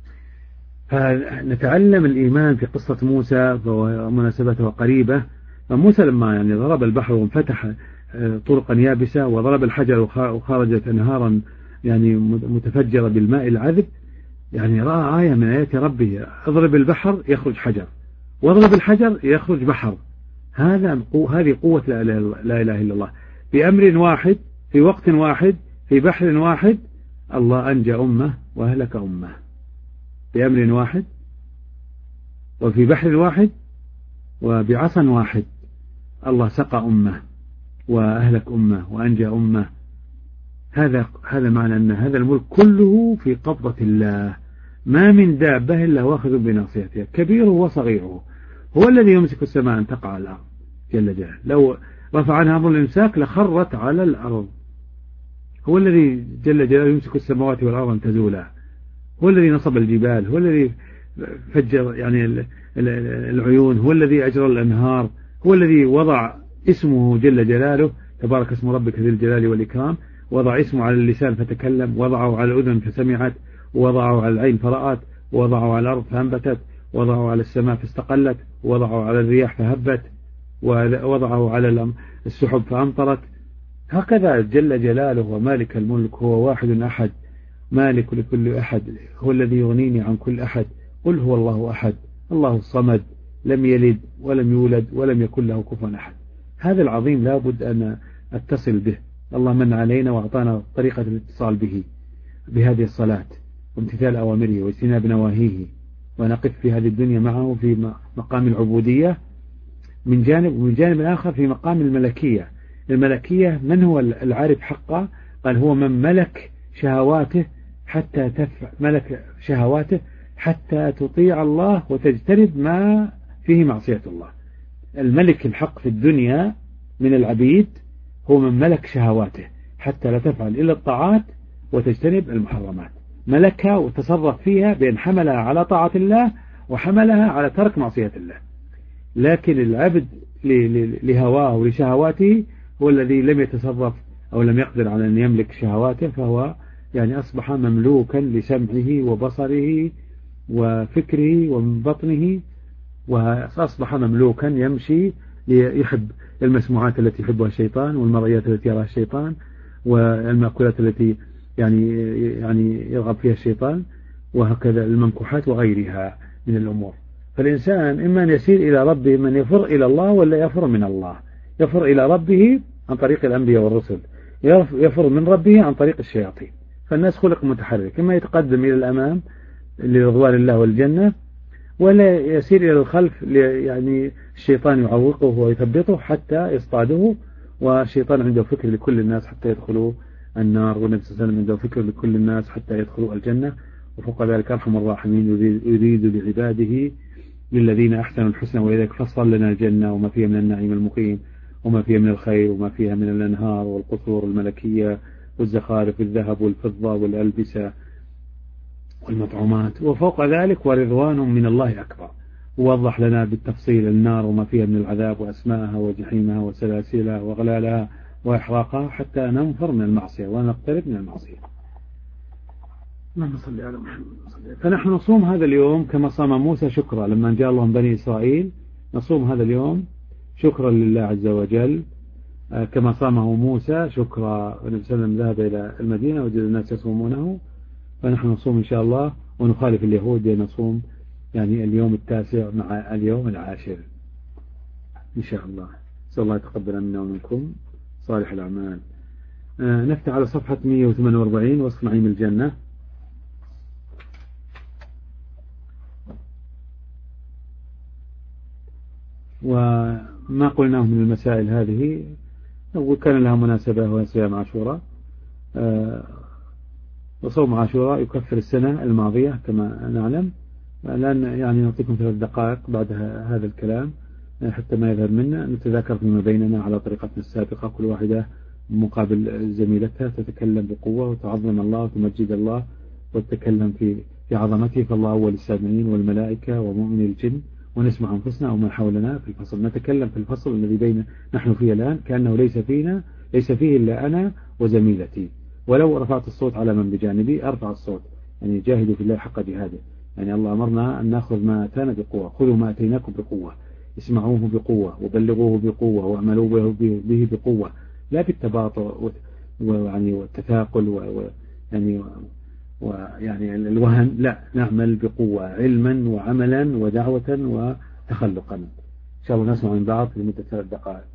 فنتعلم الإيمان في قصة موسى ومناسبته قريبة. فموسى لما يعني ضرب البحر وانفتح طرقا يابسة، وضرب الحجر وخرجت أنهارا يعني متفجرة بالماء العذب، يعني رأى آية من آيات ربه: اضرب البحر يخرج حجر، واضرب الحجر يخرج بحر. هذا هذه قوة لا إله إلا الله. بأمر واحد، في وقت واحد، في بحر واحد، الله أنجى أمة وأهلك أمة. بأمر واحد، وفي بحر واحد، وبعصا واحد، الله سقى أمة وأهلك أمة وأنجى أمة. هذا هذا معنى أن هذا الملك كله في قبضة الله، ما من دابة إلا واخذ بناصيتها، كبيره وصغيره. هو الذي يمسك السماء أن تقع على الأرض جل جلاله، لو رفع عنها أمر الإمساك لخرت على الأرض. هو الذي جل جلاله يمسك السماوات والأرض أن تزولا، هو الذي نصب الجبال، هو الذي فجر يعني العيون، هو الذي أجرى الأنهار، هو الذي وضع اسمه جل جلاله تبارك اسم ربك ذي الجلال والإكرام، وضع اسمه على اللسان فتكلم، وضعه على الأذن فسمعت، ووضعه على العين فرأت، ووضعه على الأرض فأنبتت، ووضعه على السماء فاستقلت، ووضعه على الرياح فهبت، ووضعه على السحب فأمطرت. هكذا جل جلاله ومالك الملك، هو واحد أحد مالك لكل أحد، هو الذي يغنيني عن كل أحد. قل هو الله أحد الله الصمد لم يلد ولم يولد ولم يكن له كفوا أحد. هذا العظيم لا بد أن أتصل به. الله من علينا وأعطانا طريقة الاتصال به، بهذه الصلاة وامتثال أوامره واجتناب نواهيه، ونقف في هذه الدنيا معه في مقام العبودية من جانب، ومن جانب آخر في مقام الملكية. الملكية من هو العارف حقا؟ قال: هو من ملك شهواته حتى تفعل ملك شهواته حتى تطيع الله وتجتنب ما فيه معصية الله. الملك الحق في الدنيا من العبيد هو من ملك شهواته حتى لا تفعل إلا الطاعات وتجتنب المحرمات، ملكها وتصرف فيها بأن حملها على طاعة الله وحملها على ترك معصية الله. لكن العبد لهواه ولشهواته هو الذي لم يتصرف أو لم يقدر على أن يملك شهواته، فهو يعني أصبح مملوكا لسمعه وبصره وفكره ومن بطنه، وأصبح مملوكا يمشي يحب المسموعات التي يحبها الشيطان، والمرئيات التي يراها الشيطان، والمأكولات التي يعني يعني يرغب فيها الشيطان، وهكذا الممكوحات وغيرها من الأمور. فالإنسان إما أن يسير إلى ربه، من يفر إلى الله ولا يفر من الله. يفر إلى ربه عن طريق الأنبياء والرسل، يفر من ربه عن طريق الشياطين. فالناس خلق متحرك، إما يتقدم إلى الأمام لرضوان الله والجنة، ولا يسير إلى الخلف يعني الشيطان يعوقه ويثبطه حتى يصطاده. والشيطان عنده فكر لكل الناس حتى يدخلوا النار، والنبي صلى الله عليه وسلم عنده فكر لكل الناس حتى يدخلوا الجنة. وفوق ذلك أرحم الراحمين يريد بعباده للذين أحسنوا الحسنى وإذا فصل لنا الجنة وما فيها من النعيم المقيم، وما فيها من الخير، وما فيها من الأنهار والقصور الملكية والزخارف الذهب والفضة والألبسة والمطعومات. وفوق ذلك ورضوان من الله أكبر. ووضح لنا بالتفصيل النار وما فيها من العذاب وأسماءها وجحيمها وسلاسلها وأغلالها وإحراقها حتى ننفر من المعصية ونقترب من المعصية. اللهم صل على محمد. فنحن نصوم هذا اليوم كما صام موسى شكرا لما جاء الله من بني إسرائيل، نصوم هذا اليوم شكرا لله عز وجل كما صامه موسى شكرا. والنبي صلى الله عليه وسلم ذهب إلى المدينة وجد الناس يصومونه، فنحن نصوم إن شاء الله ونخالف اليهود بنصوم يعني اليوم التاسع مع اليوم العاشر إن شاء الله. نسأل الله يتقبل منا ومنكم صالح الأعمال. آه نفتح على صفحة مئة وثمانية وأربعين وصف نعيم الجنة. وما قلناه من المسائل هذه وكان لها مناسبة وهي صيام عاشوراء. آه وصوم عاشوراء يكفر السنة الماضية كما نعلم. الآن يعني نعطيكم ثلاث دقائق بعد هذا الكلام حتى ما يذهب منا نتذاكر فيما بيننا على طريقتنا السابقة، كل واحدة مقابل زميلتها تتكلم بقوة وتعظم الله وتمجد الله وتتكلم في في عظمته، فالله أول السامعين والملائكة ومؤمن الجن، ونسمع أنفسنا ومن حولنا في الفصل. نتكلم في الفصل الذي بين نحن فيه الآن كأنه ليس فينا ليس فيه إلا أنا وزميلتي. ولو رفعت الصوت على من بجانبي أرفع الصوت، يعني جاهدوا في الله حق جهاده. يعني الله أمرنا أن نأخذ ما أتانا بقوة، خذوا ما أتيناكم بقوة، اسمعوه بقوة وبلغوه بقوة واعملوا به بقوة، لا بالتباطؤ ويعني والتثاقل ويعني ويعني الوهن، لا نعمل بقوة علما وعملا ودعوة وتخلقا. إن شاء الله نسمع من بعض لمدة ثلاث دقائق.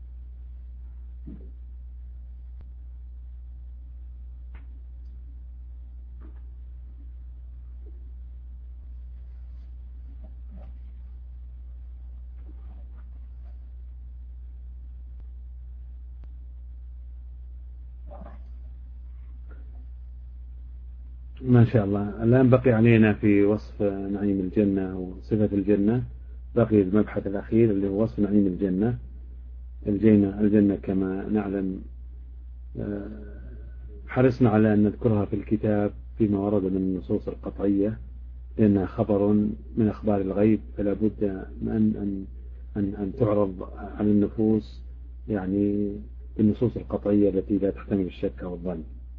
ما شاء الله. الآن بقي علينا في وصف نعيم الجنة وصفة الجنة، بقي المبحث الأخير اللي هو وصف نعيم الجنة. الجنة, الجنة كما نعلم حرصنا على أن نذكرها في الكتاب فيما ورد من النصوص القطعية، لأنها خبر من أخبار الغيب، فلا بد من أن, أن, أن تعرض على النفوس يعني بالنصوص القطعية التي لا تحتمل الشك والظن.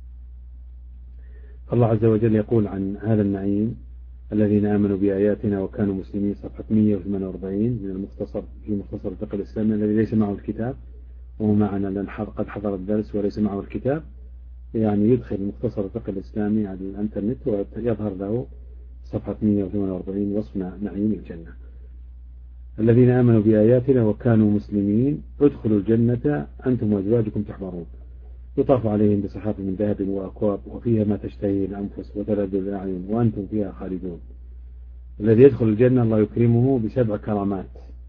الله عز وجل يقول عن هذا النعيم: الذين آمنوا بآياتنا وكانوا مسلمين، صفحة مئة وثمانية وأربعين من المختصر في مختصر الفقه الإسلامي الذي ليس معه الكتاب، وهو معنا لأن قد حضر الدرس وليس معه الكتاب، يعني يدخل مختصر الفقه الإسلامي على الانترنت ويظهر له صفحة مئة وثمانية وأربعين وصف نعيم الجنة. الذين آمنوا بآياتنا وكانوا مسلمين ادخلوا الجنة أنتم وأزواجكم تحبرون، يطاف عليهم بصحاف من ذهب وأكواب وفيها ما تشتهي الأنفس وتلذ الأعين وأنتم فيها خالدون. الذي يدخل الجنة الله يكرمه بسبع كرامات،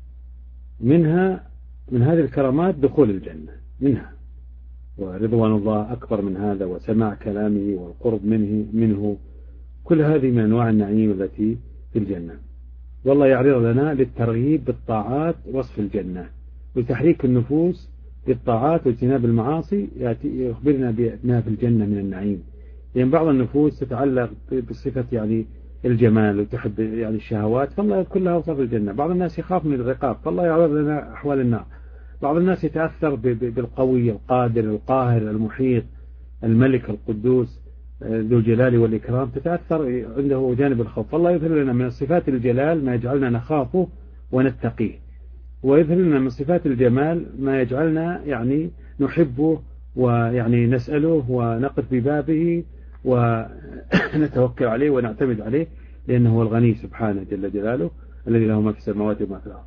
منها من هذه الكرامات دخول الجنة منها، ورضوان الله أكبر من هذا، وسماع كلامه والقرب منه منه كل هذه من أنواع النعيم التي في الجنة. والله يعرض لنا للترغيب بالطاعات وصف الجنة، وتحريك النفوس بالطاعات واجتناب المعاصي، يخبرنا بأنها في الجنة من النعيم. يعني بعض النفوس تتعلق بصفة يعني الجمال وتحب يعني الشهوات، فالله يذكر لها وصف الجنة. بعض الناس يخاف من الرقاب، فالله يعرض لنا أحوال النار. بعض الناس يتأثر بالقوي القادر القاهر المحيط الملك القدوس ذو الجلال والإكرام، تتأثر عنده جانب الخوف، فالله يظهر لنا من صفات الجلال ما يجعلنا نخافه ونتقيه، ويظهر لنا من صفات الجمال ما يجعلنا يعني نحبه ويعني نسأله ونقف ببابه ونتوكل عليه ونعتمد عليه، لأنه هو الغني سبحانه جل جلاله الذي له ما في السماوات وما في الأرض.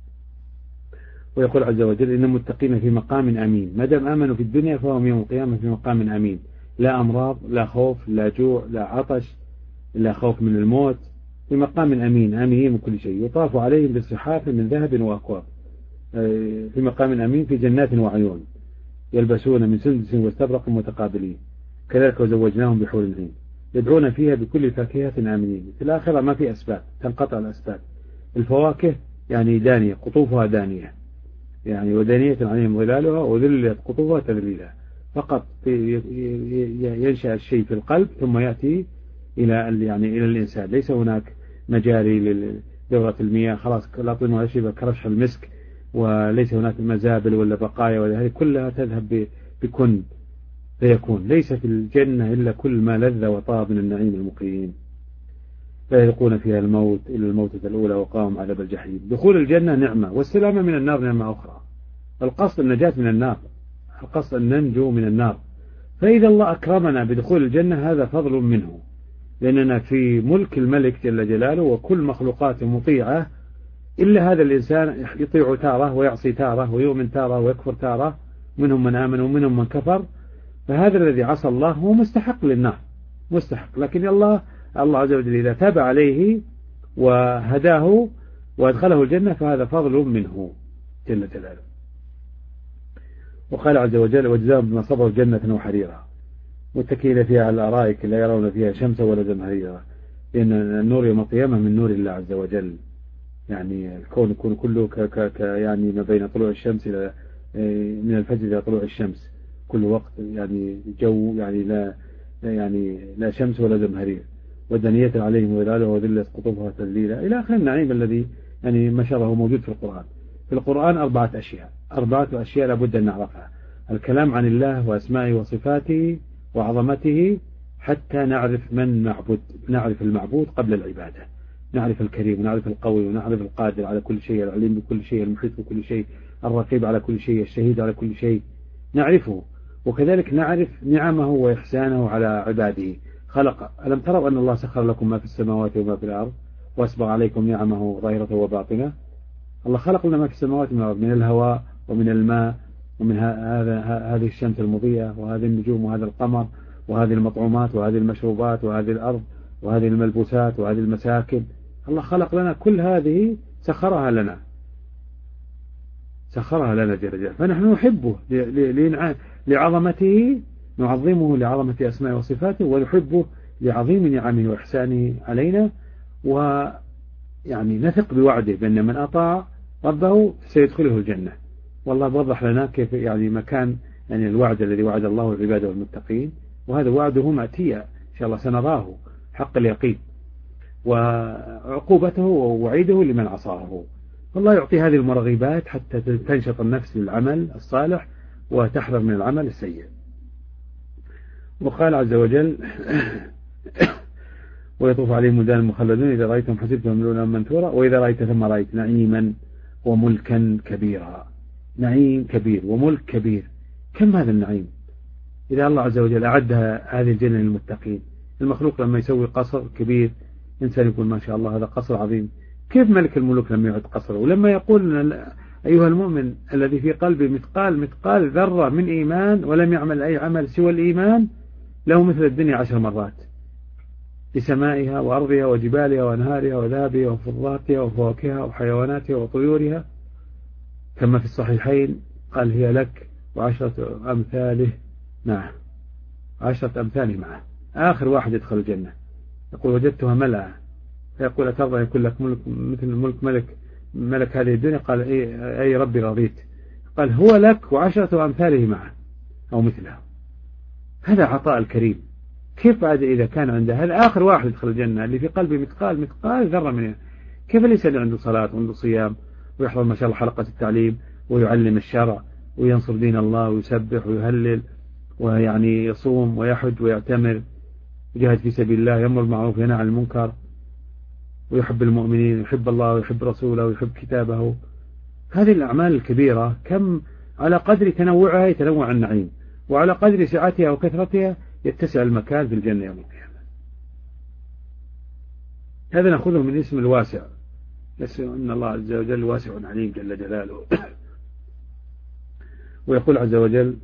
ويقول عز وجل: إن المتقين في مقام أمين. ما دام آمنوا في الدنيا فهم يوم القيامة في مقام أمين، لا أمراض لا خوف لا جوع لا عطش لا خوف من الموت، في مقام أمين آمنين من كل شيء. يطاف عليهم بصحاف من ذهب وأكواب، في مقام أمين في جنات وعيون، يلبسون من سندس واستبرق متقابلين، كذلك وزوجناهم بحور عين، يدعون فيها بكل فاكهة آمنين. في الآخرة ما في أسباب، تنقطع الأسباب. الفواكه يعني دانية، قطوفها دانية، يعني ودانية عليهم ظلالها وذللت قطوفها تذليلها، فقط ينشأ الشيء في القلب ثم يأتي إلى يعني إلى الإنسان، ليس هناك مجاري دورة المياه، خلاص لا طين ولا شيء كرشح المسك، وليس هناك مزابل ولا بقايا ولا هذه كلها تذهب بكن فيكون. ليس في الجنة إلا كل ما لذ وطاب من النعيم المقيم، لا يذوقون فيها الموت إلا الموتة الأولى وقاهم عذاب الجحيم. دخول الجنة نعمة، والسلامة من النار نعمة أخرى. القصد النجاة من النار، القصد أن ننجو من النار. فإذا الله أكرمنا بدخول الجنة هذا فضل منه، لأننا في ملك الملك جل جلاله، وكل مخلوقاته مطيعة إلا هذا الإنسان يطيع تارة ويعصي تارة ويؤمن تارة ويكفر تارة، منهم من آمن ومنهم من كفر. فهذا الذي عصى الله هو مستحق للنار، مستحق. لكن الله الله عز وجل إذا تاب عليه وهداه وأدخله الجنة فهذا فضل منه جل جلاله. وقال عز وجل وجزاهم بما صبروا جنة وحريرا متكئين فيها على الأرائك لا يرون فيها شمسا ولا زمهريرا. لأن النور يوم القيامة من نور الله عز وجل، يعني الكون يكون كله ك ك ك يعني ما بين طلوع الشمس إلى من الفجر إلى طلوع الشمس، كل وقت يعني جو يعني لا يعني لا شمس ولا زمهرير، ودنية عليهم ظلالها وذلت قطوفها تذليلا إلى آخر النعيم الذي يعني ما شاء الله موجود في القرآن. في القرآن أربعة أشياء، أربعة أشياء لابد أن نعرفها: الكلام عن الله وأسمائه وصفاته وعظمته حتى نعرف من معبود، نعرف المعبود قبل العبادة، نعرف الكريم ونعرف القوي ونعرف القادر على كل شيء، العليم بكل شيء، المحيط بكل شيء، الرقيب على كل شيء، الشهيد على كل شيء، نعرفه. وكذلك نعرف نعمه وإحسانه على عباده. خلق ألم تروا أن الله سخر لكم ما في السماوات وما في الأرض وأسبغ عليكم نعمه ظاهرة وباطنة. الله خلق لنا ما في السماوات من الأرض، من الهواء ومن الماء ومن هذا هذه الشمس المضيئة وهذه النجوم وهذا القمر وهذه المطعومات وهذه المشروبات وهذه الأرض وهذه الملبوسات وهذه المساكن. الله خلق لنا كل هذه، سخرها لنا، سخرها لنا جل جلاله. فنحن نحبه لعظمته، نعظمه لعظمة أسماء وصفاته، ونحبه لعظيم نعمه وإحسانه علينا، ويعني نثق بوعده بأن من أطاع ربه سيدخله الجنة. والله وضح لنا كيف يعني مكان يعني الوعد الذي وعد الله العباد والمتقين، وهذا وعده مأتية إن شاء الله سنراه حق اليقين، وعقوبته ووعيده لمن عصاه. والله يعطي هذه المرغبات حتى تنشط النفس للعمل الصالح وتحذر من العمل السيء. وقال عز وجل ويطوف عليهم ولدان مخلدون إذا رأيتهم حسبتهم لؤلؤا منثورا وإذا رأيت ثم رأيت نعيما وملكا كبيرا. نعيم كبير وملك كبير، كم هذا النعيم؟ إذا الله عز وجل أعدها هذه الجنة للمتقين. المخلوق لما يسوي قصر كبير إنسان يقول ما شاء الله هذا قصر عظيم، كيف ملك الملوك لما يعد قصره؟ ولما يقول أيها المؤمن الذي في قلبه مثقال مثقال ذرة من إيمان ولم يعمل أي عمل سوى الإيمان له مثل الدنيا عشر مرات، بسمائها وأرضها وجبالها وأنهارها وذهبها وفضاتها وفواكهها وحيواناتها وطيورها، كما في الصحيحين قال هي لك وعشرة أمثاله معه، عشرة أمثاله معه. آخر واحد يدخل الجنة يقول وجدتها ملأ، فيقول أترضى يكون لك ملك مثل ملك ملك ملك هذه الدنيا؟ قال أي, أي ربي رضيت. قال هو لك وعشرة أمثاله معه أو مثلها. هذا عطاء الكريم. كيف بعد إذا كان عنده هذا آخر واحد يدخل الجنة اللي في قلبه مثقال مثقال ذرة منه، كيف ليس اللي عنده صلاة وعنده صيام ويحضر ما شاء الله حلقة التعليم ويعلم الشرع وينصر دين الله ويسبح ويهلل ويعني يصوم ويحج ويعتمر ويجاهد في سبيل الله، يأمر بالمعروف وينهى عن المنكر ويحب المؤمنين ويحب الله ويحب رسوله ويحب كتابه. هذه الأعمال الكبيرة كم على قدر تنوعها يتنوع النعيم، وعلى قدر سعتها وكثرتها يتسع المكان في الجنة يوم القيامة. هذا نأخذه من اسم الواسع، إن الله عز وجل واسع عليم جل جلاله. ويقول عز وجل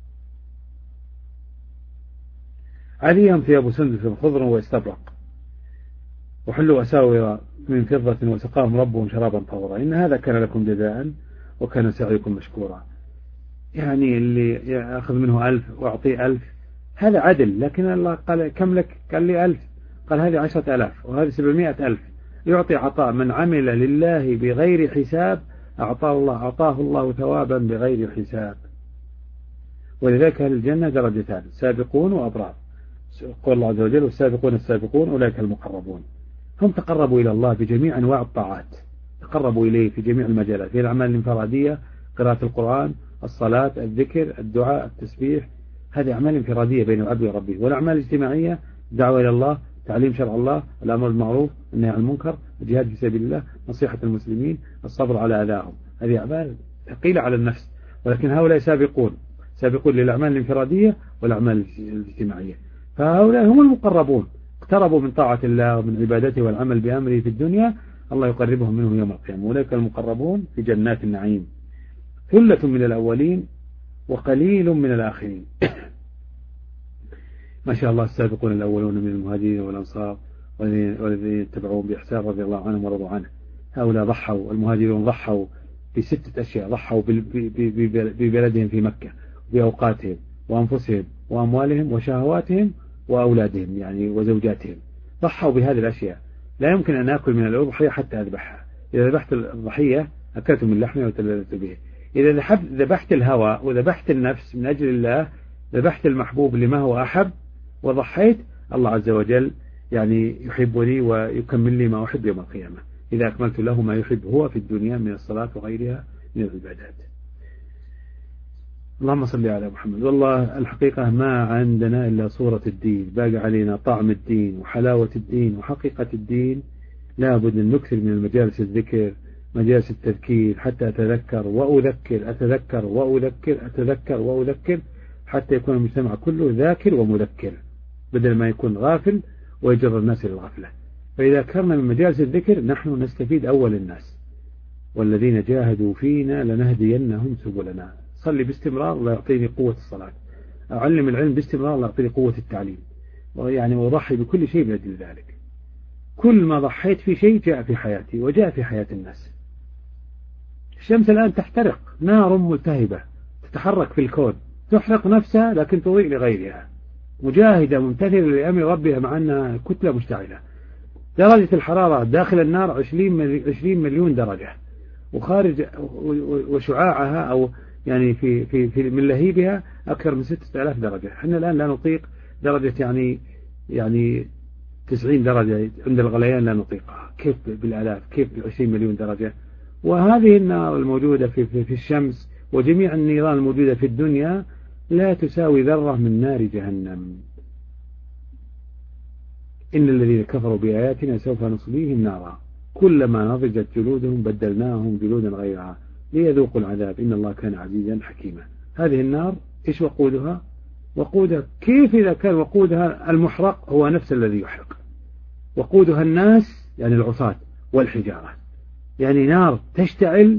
عليهم ثياب سندس خضر واستبرق وحلوا أساور من فضة وسقاهم ربهم شرابا طهورا إن هذا كان لكم جزاء وكان سعيكم مشكورا. يعني اللي يأخذ منه ألف وأعطيه ألف هذا عدل، لكن الله قال كم لك؟ قال لي ألف، قال هذه عشرة ألاف وهذه سبعمائة ألف. يعطي عطاء من عمل لله بغير حساب أعطاه الله أعطاه الله ثوابا بغير حساب. ولذلك أهل الجنة درجتان، سابقون وأبرار. قول الله عز وجل والسابقون السابقون أولئك المقربون. هم تقربوا إلى الله بجميع أنواع الطاعات، تقربوا إليه في جميع المجالات، في الأعمال الانفرادية، قراءة القرآن، الصلاة، الذكر، الدعاء، التسبيح، هذه أعمال انفرادية بين العبد وربه. والأعمال الاجتماعية دعوة إلى الله، تعليم شرع الله، الأمر بالمعروف، النهي عن المنكر، الجهاد في سبيل الله، نصيحة المسلمين، الصبر على أذاهم. هذه أعمال ثقيلة على النفس، ولكن هؤلاء سابقون سابقون للأعمال الانفرادية والأعمال الاجتماعية. فهؤلاء هم المقربون، اقتربوا من طاعة الله ومن عبادته والعمل بأمره في الدنيا، الله يقربهم منه يوم القيامة. أولئك المقربون في جنات النعيم، ثلة من الأولين وقليل من الآخرين. ما شاء الله، السابقون الأولون من المهاجرين والأنصار والذين اتبعوهم بإحسان رضي الله عنهم ورضوا عنه. هؤلاء ضحوا، المهاجرون ضحوا بستة أشياء، ضحوا ببلدهم في مكة، بأوقاتهم وأنفسهم وأموالهم وشهواتهم وأولادهم يعني وزوجاتهم، ضحوا بهذه الأشياء. لا يمكن أن أكل من الأضحية حتى أذبحها، إذا ذبحت الضحية أكلت من لحمه وتلذذت به. إذا ذبحت الهوى وذبحت النفس من أجل الله، ذبحت المحبوب لما هو أحب وضحيت، الله عز وجل يعني يحبني ويكمل لي ما أحب يوم القيامة، إذا أكملت له ما يحب هو في الدنيا من الصلاة وغيرها من العبادات. اللهم صل على محمد. والله الحقيقة ما عندنا إلا صورة الدين، باقي علينا طعم الدين وحلاوة الدين وحقيقة الدين. لا بد أن نكثر من المجالس الذكر، مجالس التذكير، حتى أتذكر وأذكر أتذكر وأذكر أتذكر وأذكر، حتى يكون المجتمع كله ذاكر ومذكر، بدل ما يكون غافل ويجر الناس إلى الغفلة. فإذا كرنا من مجالس الذكر نحن نستفيد أول الناس. والذين جاهدوا فينا لنهدينهم سبلنا. صلي باستمرار الله يعطيني قوة الصلاة، أعلم العلم باستمرار الله يعطيني قوة التعليم، ويعني وضحي بكل شيء من أجل ذلك. كل ما ضحيت في شيء جاء في حياتي وجاء في حياة الناس. الشمس الآن تحترق، نار ملتهبة تتحرك في الكون، تحرق نفسها لكن تضيء لغيرها، مجاهدة ممتثلة لأمر ربها مع أنها كتلة مشتعلة. درجة الحرارة داخل النار عشرين مليون درجة، وخارج وشعاعها أو يعني في في في من لهيبها أكثر من ستة آلاف درجة. احنا الآن لا نطيق درجة يعني يعني تسعين درجة عند الغليان، لا نطيقها، كيف بالآلاف، كيف بعشرين مليون درجة؟ وهذه النار الموجودة في في, في الشمس وجميع النيران الموجودة في الدنيا لا تساوي ذرة من نار جهنم. إن الذين كفروا بآياتنا سوف نصليهم نارا كلما نضجت جلودهم بدلناهم جلودا غيرها ليذوقوا العذاب إن الله كان عزيزا حكيما. هذه النار إيش وقودها؟ وقودها كيف إذا كان وقودها المحرق هو نفس الذي يحرق؟ وقودها الناس يعني العصاة والحجارة، يعني نار تشتعل،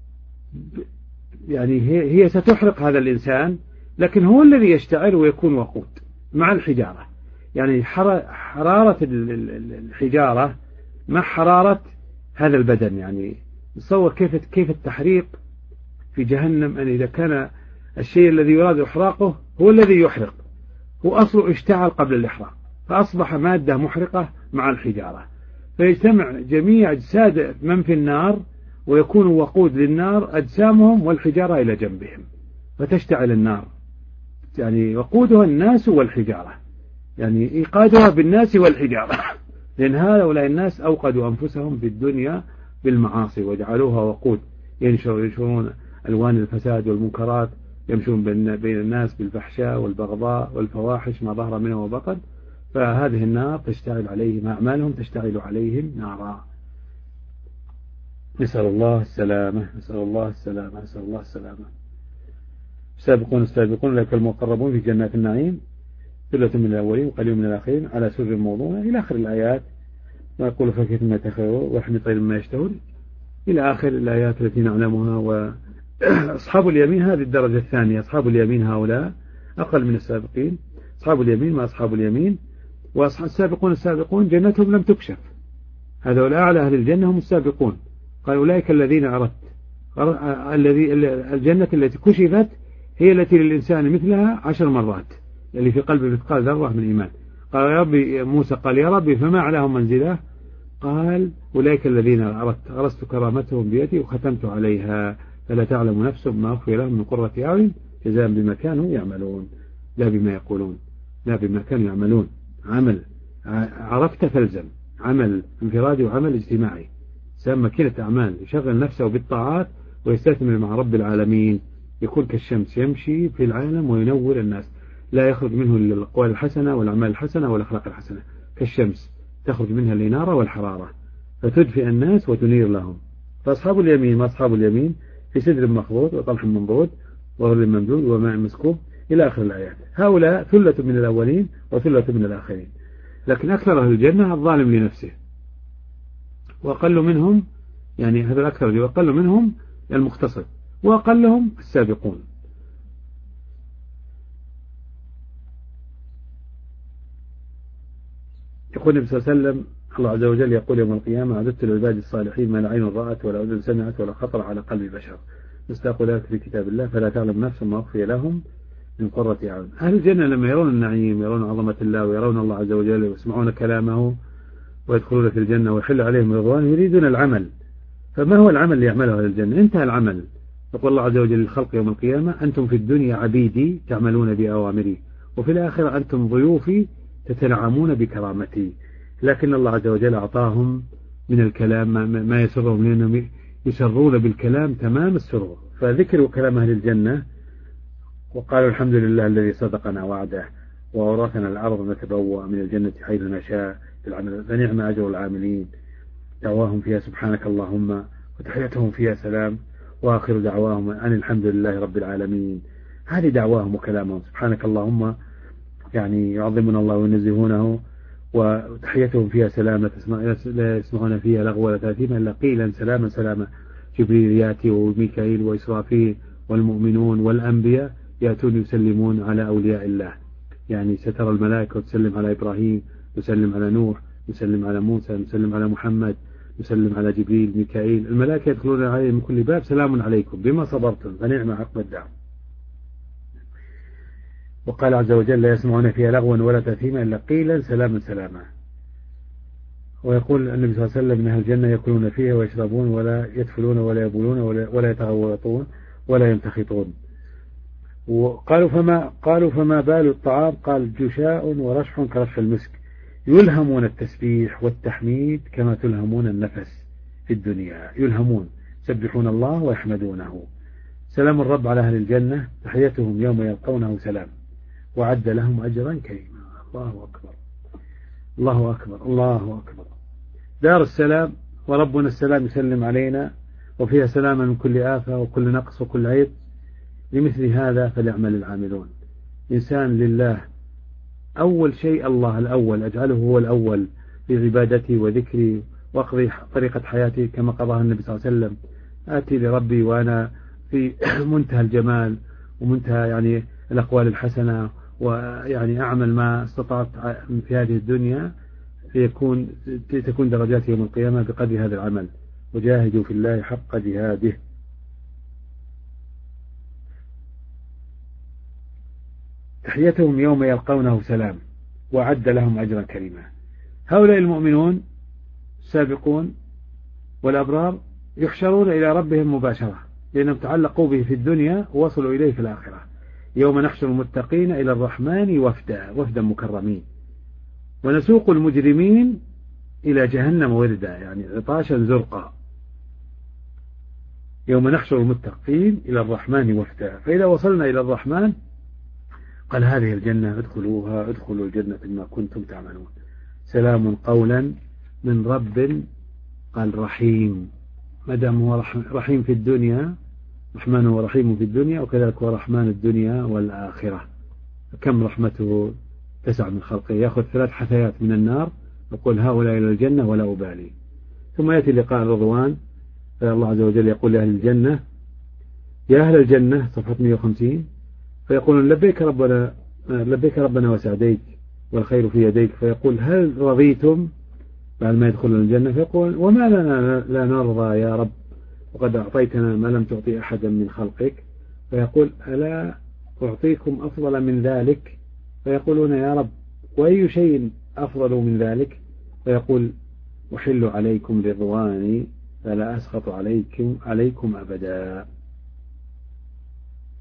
يعني هي ستحرق هذا الإنسان لكن هو الذي يشتعل ويكون وقود مع الحجارة. يعني حرارة الحجارة مع حرارة هذا البدن. يعني تصور كيف كيف التحريق في جهنم، أن إذا كان الشيء الذي يراد إحراقه هو الذي يحرق، هو أصله اشتعل قبل الإحراق فأصبح مادة محرقة مع الحجارة، فيجتمع جميع أجساد من في النار ويكون وقود للنار أجسامهم والحجارة إلى جنبهم فتشتعل النار. يعني وقودها الناس والحجارة، يعني إيقادها بالناس والحجارة، لأن هؤلاء الناس أوقدوا أنفسهم في الدنيا بالمعاصي وجعلوها وقود، ينشرون ألوان الفساد والمنكرات، يمشون بين الناس بالفحشاء والبغضاء والفواحش ما ظهر منه وبطن، فهذه النار تشتعل عليهم، أعمالهم تشتعل عليهم نارا. نسأل الله السلامة، نسأل الله السلامة، نسأل الله السلامة. السابقون السابقون لك المقربون في جنات النعيم، ثلة من الأولين وقليل من الآخرين على سر موضوع إلى آخر الآيات. ويقول فكيف ما تخيروا ويحمي طير ما يشتهون إلى آخر الآيات التي نعلمها. وأصحاب اليمين هذه الدرجة الثانية، أصحاب اليمين هؤلاء أقل من السابقين. أصحاب اليمين ما أصحاب اليمين. والسابقون السابقون جنتهم لم تكشف، هذا الأعلى أهل الجنة هم السابقون. قال أولئك الذين أردت، الذي الجنة التي كشفت هي التي للإنسان مثلها عشر مرات، اللي في قلبه مثقال ذرة من إيمان. قال يا ربي، موسى قال يا ربي فما عليهم منزله؟ قال أولئك الذين أردت غرست كرامتهم بيدي وختمت عليها فلا تعلم نفس ما أخفي لهم من قرة أعين جزاء بما كانوا يعملون، لا بما يقولون، لا بما كانوا يعملون. عمل عرفت فالزم، عمل انفرادي وعمل اجتماعي، إنسان ماكينة أعمال يشغل نفسه بالطاعات ويستثمر مع رب العالمين، يكون كالشمس يمشي في العالم وينور الناس، لا يخرج منه إلا الأقوال الحسنة والأعمال الحسنة والأخلاق الحسنة، كالشمس تخرج منها الإنارة والحرارة فتدفئ الناس وتنير لهم. فأصحاب اليمين ما أصحاب اليمين في سدر مخضود وطلح منضود وظل ممدود وماء مسكوب إلى آخر الآيات. هؤلاء ثلة من الأولين وثلة من الآخرين، لكن أكثر أهل الجنة الظالم لنفسه، وأقل منهم يعني هذا الأكثر وأقل منهم المختصر، وأقلهم السابقون. يقول النبي صلى الله عليه وسلم الله عز وجل يقول يوم القيامة أعددت للعباد الصالحين ما لا عين رأت ولا أذن سمعت ولا خطر على قلب بشر، مصداق ذلك في كتاب الله فلا تعلم نفس ما أخفي لهم من قرة أعين. أهل الجنة لما يرون النعيم يرون عظمة الله ويرون الله عز وجل ويسمعون كلامه ويدخلون في الجنة ويحل عليهم رضوانه يريدون العمل. فما هو العمل اللي يعمله أهل الجنة؟ انتهى العمل. يقول الله عز وجل للخلق يوم القيامة أنتم في الدنيا عبيدي تعملون بأوامري، وفي الآخرة أنتم ضيوفي تتنعمون بكرامتي. لكن الله عز وجل أعطاهم من الكلام ما يسرهم، لأنهم يسرون بالكلام تمام السرور. فذكروا كلام أهل الجنة وقالوا الحمد لله الذي صدقنا وعده وأورثنا الأرض نتبوأ من الجنة حيث نشاء بالعمل فنعم أجر العاملين. دعواهم فيها سبحانك اللهم وتحيتهم فيها سلام وآخر دعواهم أن الحمد لله رب العالمين. هذه دعواهم وكلامهم سبحانك اللهم، يعني يعظمون الله وينزهونه، وتحيتهم فيها سلام لا يسمعون فيها لغو ولا تأثيما إلا قيلا سلاما سلاما. جبريل يأتي وميكائيل وإسرافيل والمؤمنون والأنبياء يأتون يسلمون على أولياء الله، يعني سترى الملائكة وتسلم على إبراهيم، تسلم على نوح، نسلم على موسى، نسلم على محمد، نسلم على جبريل ميكائيل. الملائكة يدخلون عليهم من كل باب سلام عليكم بما صبرتم فنعم عقب الدار. وقال عز وجل لا يسمعون فيها لغوا ولا تأثيما إلا قيلا سلاما سلاما. ويقول النبي صلى الله عليه وسلم إن أهل الجنة يأكلون فيها ويشربون ولا يدفلون ولا يبولون ولا, ولا يتغوطون ولا يمتخطون. وقالوا فما قالوا فما بال الطعام؟ قال جشاء ورشح كرشح المسك، يلهمون التسبيح والتحميد كما تلهمون النفس في الدنيا، يلهمون يسبحون الله ويحمدونه. سلام الرب على أهل الجنة تحيتهم يوم يلقونه سلام وعد لهم أجرا كريما. الله أكبر الله أكبر الله أكبر. دار السلام وربنا السلام يسلم علينا وفيها سلاما من كل آفة وكل نقص وكل عيب. لمثل هذا فليعمل العاملون. إنسان لله أول شيء الله الأول، أجعله هو الأول في عبادتي وذكري وأقضي طريقة حياتي كما قضاها النبي صلى الله عليه وسلم. آتي لربي وأنا في منتهى الجمال ومنتهى يعني الأقوال الحسنة، ويعني أعمل ما استطعت في هذه الدنيا ليكون تكون درجاتي يوم القيامة بقدر هذا العمل. وجاهدوا في الله حق جهاده. تحيتهم يوم يلقونه سلام وعد لهم أجرا كريما. هؤلاء المؤمنون السابقون والأبرار يحشرون إلى ربهم مباشرة، لأنهم تعلقوا به في الدنيا ووصلوا إليه في الآخرة. يوم نحشر المتقين إلى الرحمن وفدا وفدا مكرمين ونسوق المجرمين إلى جهنم وردا، يعني عطاشا زرقا. يوم نحشر المتقين إلى الرحمن وفدا، فإذا وصلنا إلى الرحمن قال هذه الجنة ادخلوها ادخلوا الجنة بما كنتم تعملون. سلام قولا من رب قال رحيم، ما دام هو رحيم في الدنيا رحمن ورحيم في الدنيا وكذلك هو رحمن الدنيا والآخرة. كم رحمته تسع من خلقه، يأخذ ثلاث حثيات من النار يقول هؤلاء إلى الجنة ولا أبالي. ثم يأتي لقاء الرضوان فالله عز وجل يقول لأهل الجنة يا أهل الجنة صفحة مئة وخمسين فيقولون لبيك ربنا لبيك ربنا وسعديك والخير في يديك. فيقول هل رضيتم بعد ما يدخلون الجنة؟ فيقول وما لنا لا نرضى يا رب وقد أعطيتنا ما لم تعطي أحدا من خلقك. فيقول ألا أعطيكم أفضل من ذلك؟ فيقولون يا رب وأي شيء أفضل من ذلك؟ فيقول أحل عليكم رضواني فلا أسخط عليكم عليكم أبدا.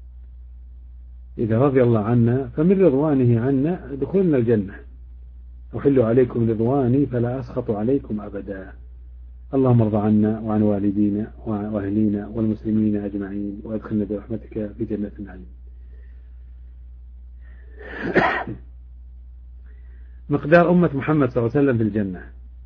إذا رضي الله عنا فمن رضوانه عنا دخولنا الجنة. أحل عليكم رضواني فلا أسخط عليكم أبدا. اللهم ارض عنا وعن والدينا وأهلينا والمسلمين أجمعين وأدخلنا برحمتك في جنة النعيم. مقدار أمة محمد صلى الله عليه وسلم في الجنة.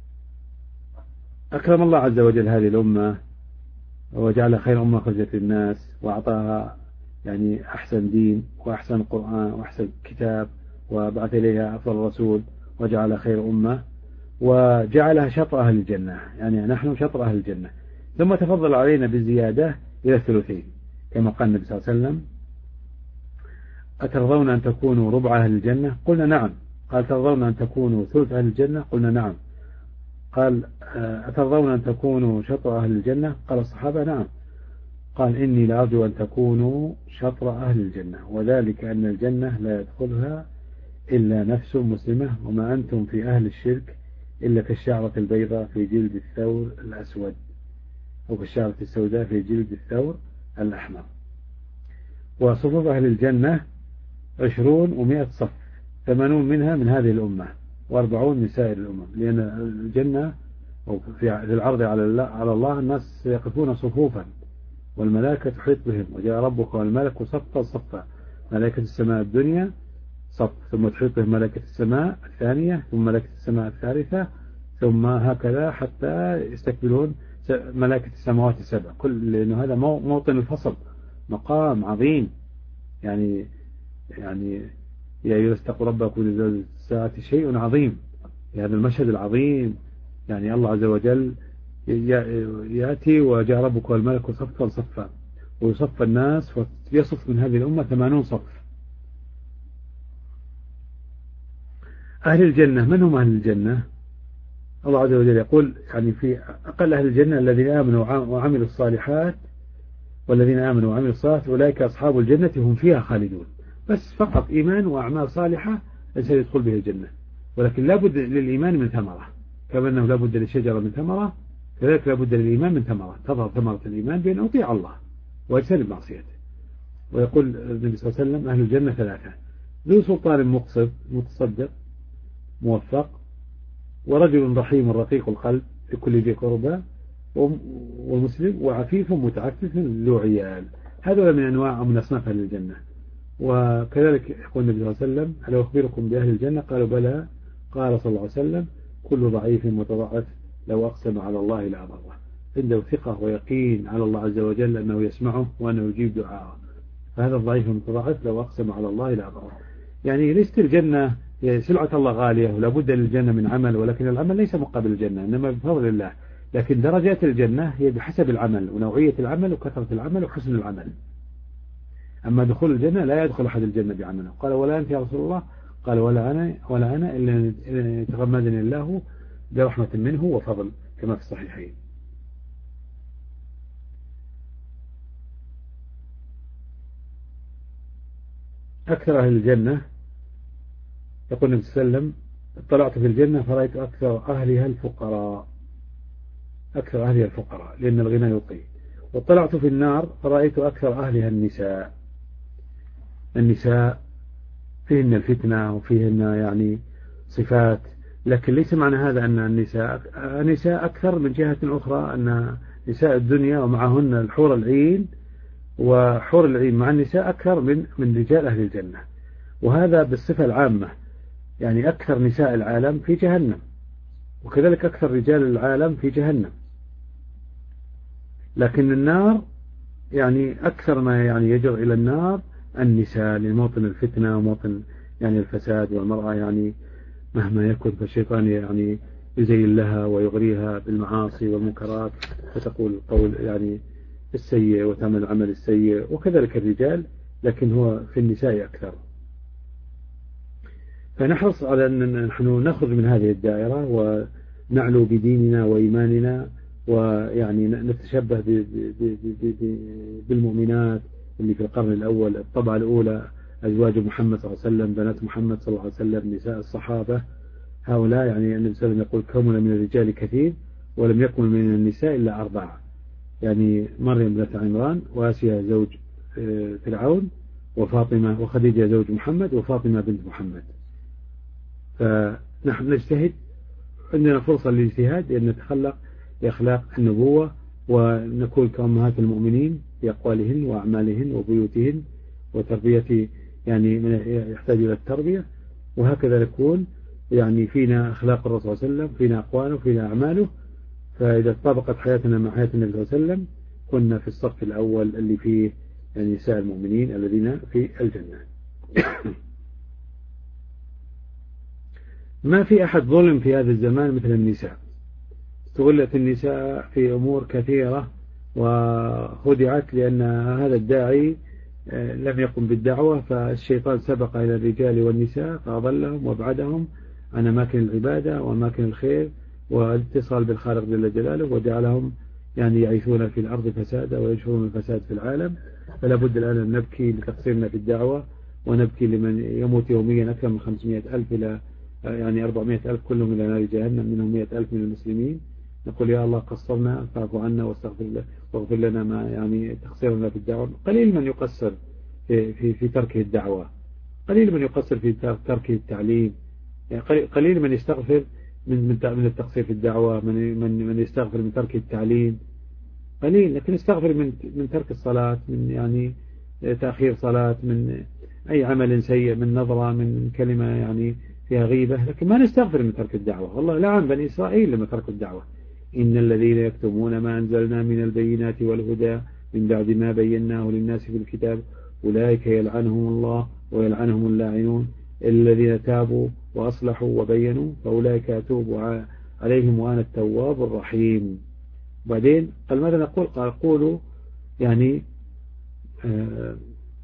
أكرم الله عز وجل هذه الأمة وجعل خير أمة خرجت للناس وأعطاها يعني أحسن دين وأحسن قرآن وأحسن كتاب وبعث إليها أفضل رسول وجعل خير أمة وجعلها شطر أهل الجنة، يعني نحن شطر أهل الجنة. ثم تفضل علينا بالزيادة إلى الثلثين كما قال النبي صلى الله عليه وسلم: أترضون أن تكونوا ربع أهل الجنة؟ قلنا نعم. قال: ترضون أن تكونوا ثلث أهل الجنة؟ قلنا نعم. قال: أترضون أن تكونوا شطر أهل الجنة؟ قال الصحابة: نعم. قال: إني لأرجو أن تكونوا شطر أهل الجنة، وذلك أن الجنة لا يدخلها إلا نفس مسلمة، وما أنتم في أهل الشرك إلا كالشعرة البيضاء في جلد الثور الأسود، أو كالشعرة السوداء في جلد الثور الأحمر. وصفوف أهل الجنة عشرون ومائة صف، ثمانون منها من هذه الأمة وأربعون من سائر الأمم، لأن الجنة في العرض على الله, على الله الناس يقفون صفوفا والملائكة تحيط بهم، وجاء ربك والملك صفا صفا، ملائكة السماء الدنيا صف، ثم تحيط بهم ملائكة السماء الثانية، ثم ملائكة السماء الثالثة، ثم هكذا حتى يستكبرون ملائكة السماوات السبع، كل لأنه هذا موطن الفصل، مقام عظيم. يعني يعني يا أيها اتقوا ربكم لزلزلة الساعة شيء عظيم، هذا المشهد العظيم. يعني الله عز وجل يأتي وجاء ربك والملك صفا صفا، ويصف الناس ويصف من هذه الأمة ثمانون صف. أهل الجنة من هم أهل الجنة؟ الله عز وجل يقول يعني في أقل أهل الجنة الذين آمنوا وعملوا الصالحات، والذين آمنوا وعملوا الصالحات أولئك أصحاب الجنة هم فيها خالدون. بس فقط إيمان وأعمال صالحة الإنسان يدخل به الجنة، ولكن لا بد للإيمان من ثمرة، كما أنه لا بد للشجرة من ثمرة، كذلك لا بد للإيمان من ثمرة، تظهر ثمرة الإيمان بأن أطيع الله واجتنب معصيته. ويقول النبي صلى الله عليه وسلم: أهل الجنة ثلاثة: ذو سلطان مقصد متصدق موفق، ورجل رحيم رقيق القلب لكل ذي قربى، ومسلم، وعفيف متعفف ذو عيال. هذا من أنواع من أصناف أهل الجنة. وكذلك يقول النبي صلى الله عليه وسلم: هل أخبركم بأهل الجنة؟ قالوا: بلى. قال صلى الله عليه وسلم: كل ضعيف متضعف لو أقسم على الله لأبره، عنده ثقة ويقين على الله عز وجل أنه يسمعه وأنه يجيب دعاءه، فهذا الضعيف المتضعف لو أقسم على الله لأبره. يعني ليست الجنة سلعة الله غالية ولا بد للجنة من عمل، ولكن العمل ليس مقابل الجنة، إنما بفضل الله. لكن درجات الجنة هي بحسب العمل ونوعية العمل وكثرة العمل وحسن العمل. أما دخول الجنة لا يدخل أحد الجنة بعمله. قال: ولا أنت يا رسول الله؟ قال: ولا أنا ولا أنا إلا يتغمدني الله برحمة منه وفضل، كما في الصحيحين. أكثر أهل الجنة، يقول النبي صلى الله عليه وسلم: اطلعت في الجنة فرأيت أكثر أهلها الفقراء، أكثر أهلها الفقراء لأن الغنى يطغي. واطلعت في النار فرأيت أكثر أهلها النساء، النساء فيهن الفتنة وفيهن يعني صفات، لكن ليس معنى هذا أن النساء النساء أكثر من جهة أخرى، أن نساء الدنيا ومعهن الحور العين، وحور العين مع النساء أكثر من من رجال أهل الجنة. وهذا بالصفة العامة، يعني أكثر نساء العالم في جهنم، وكذلك أكثر رجال العالم في جهنم. لكن النار يعني أكثر ما يعني يجر إلى النار النساء، لموطن الفتنة وموطن يعني الفساد، والمرأة يعني مهما يكن فالشيطان يعني يزين لها ويغريها بالمعاصي والمنكرات، فتقول القول يعني السيء وتعمل العمل السيء، وكذلك الرجال، لكن هو في النساء أكثر. فنحرص على أن نحن نخرج من هذه الدائرة ونعلو بديننا وإيماننا، ويعني نتشبه بالمؤمنات اللي في القرن الأول، الطبعة الأولى أزواج محمد صلى الله عليه وسلم، بنات محمد صلى الله عليه وسلم، نساء الصحابة. هؤلاء يعني النبي صلى الله عليه وسلم يقول: كمل من الرجال كثير ولم يكن من النساء إلا أربعة، يعني مريم بنت عمران، وآسيا زوج فرعون، وفاطمة وخديجة زوج محمد، وفاطمة بنت محمد. نحن نجتهد، عندنا فرصة للاجتهاد لأن نتخلق بأخلاق النبوة ونكون كأمهات المؤمنين في أقوالهن وأعمالهن وبيوتهن وتربية يعني من يحتاج إلى التربية، وهكذا نكون يعني فينا أخلاق الرسول صلى الله عليه وسلم، فينا أقواله فينا أعماله. فإذا طابقت حياتنا مع حياة النبي صلى الله عليه وسلم كنا في الصف الأول اللي فيه يعني نساء المؤمنين الذين في الجنة. ما في أحد ظلم في هذا الزمان مثل النساء. استغلت النساء في أمور كثيرة وخدعت لأن هذا الداعي لم يقم بالدعوة، فالشيطان سبق إلى الرجال والنساء فأضلهم وابعدهم عن أماكن العبادة وأماكن الخير والاتصال بالخالق جل جلاله، وجعلهم يعني يعيشون في الأرض فسادا وينشرون الفساد في العالم. فلا بد الآن أن نبكي لتقصيرنا في الدعوة، ونبكي لمن يموت يوميا أكثر من خمسمائة ألف إلى يعني أربعمائة ألف كلهم إلى نار جهنم، منهم مائة ألف من المسلمين. نقول يا الله قصرنا فاعف عنا واستغفر لنا واغفر لنا ما يعني تقصيرنا في الدعوة. قليل من يقصر في في, في تركه الدعوة، قليل من يقصر في تركه التعليم، يعني قليل من يستغفر من من من التقصير في الدعوة، من من من يستغفر من ترك التعليم قليل، لكن يستغفر من من ترك الصلاة، من يعني تأخير صلاة، من أي عمل سيء، من نظرة، من كلمة يعني فيها غيبة، لكن ما نستغفر من ترك الدعوة. والله لعن بني إسرائيل لما تركوا الدعوة. إن الذين يكتمون ما أنزلنا من البينات والهدى من بعد ما بيناه للناس في الكتاب أولئك يلعنهم الله ويلعنهم اللاعنون الذين تابوا وأصلحوا وبينوا فأولئك أتوب عليهم وأنا التواب الرحيم. بعدين قال ماذا نقول؟ قال قولوا يعني آه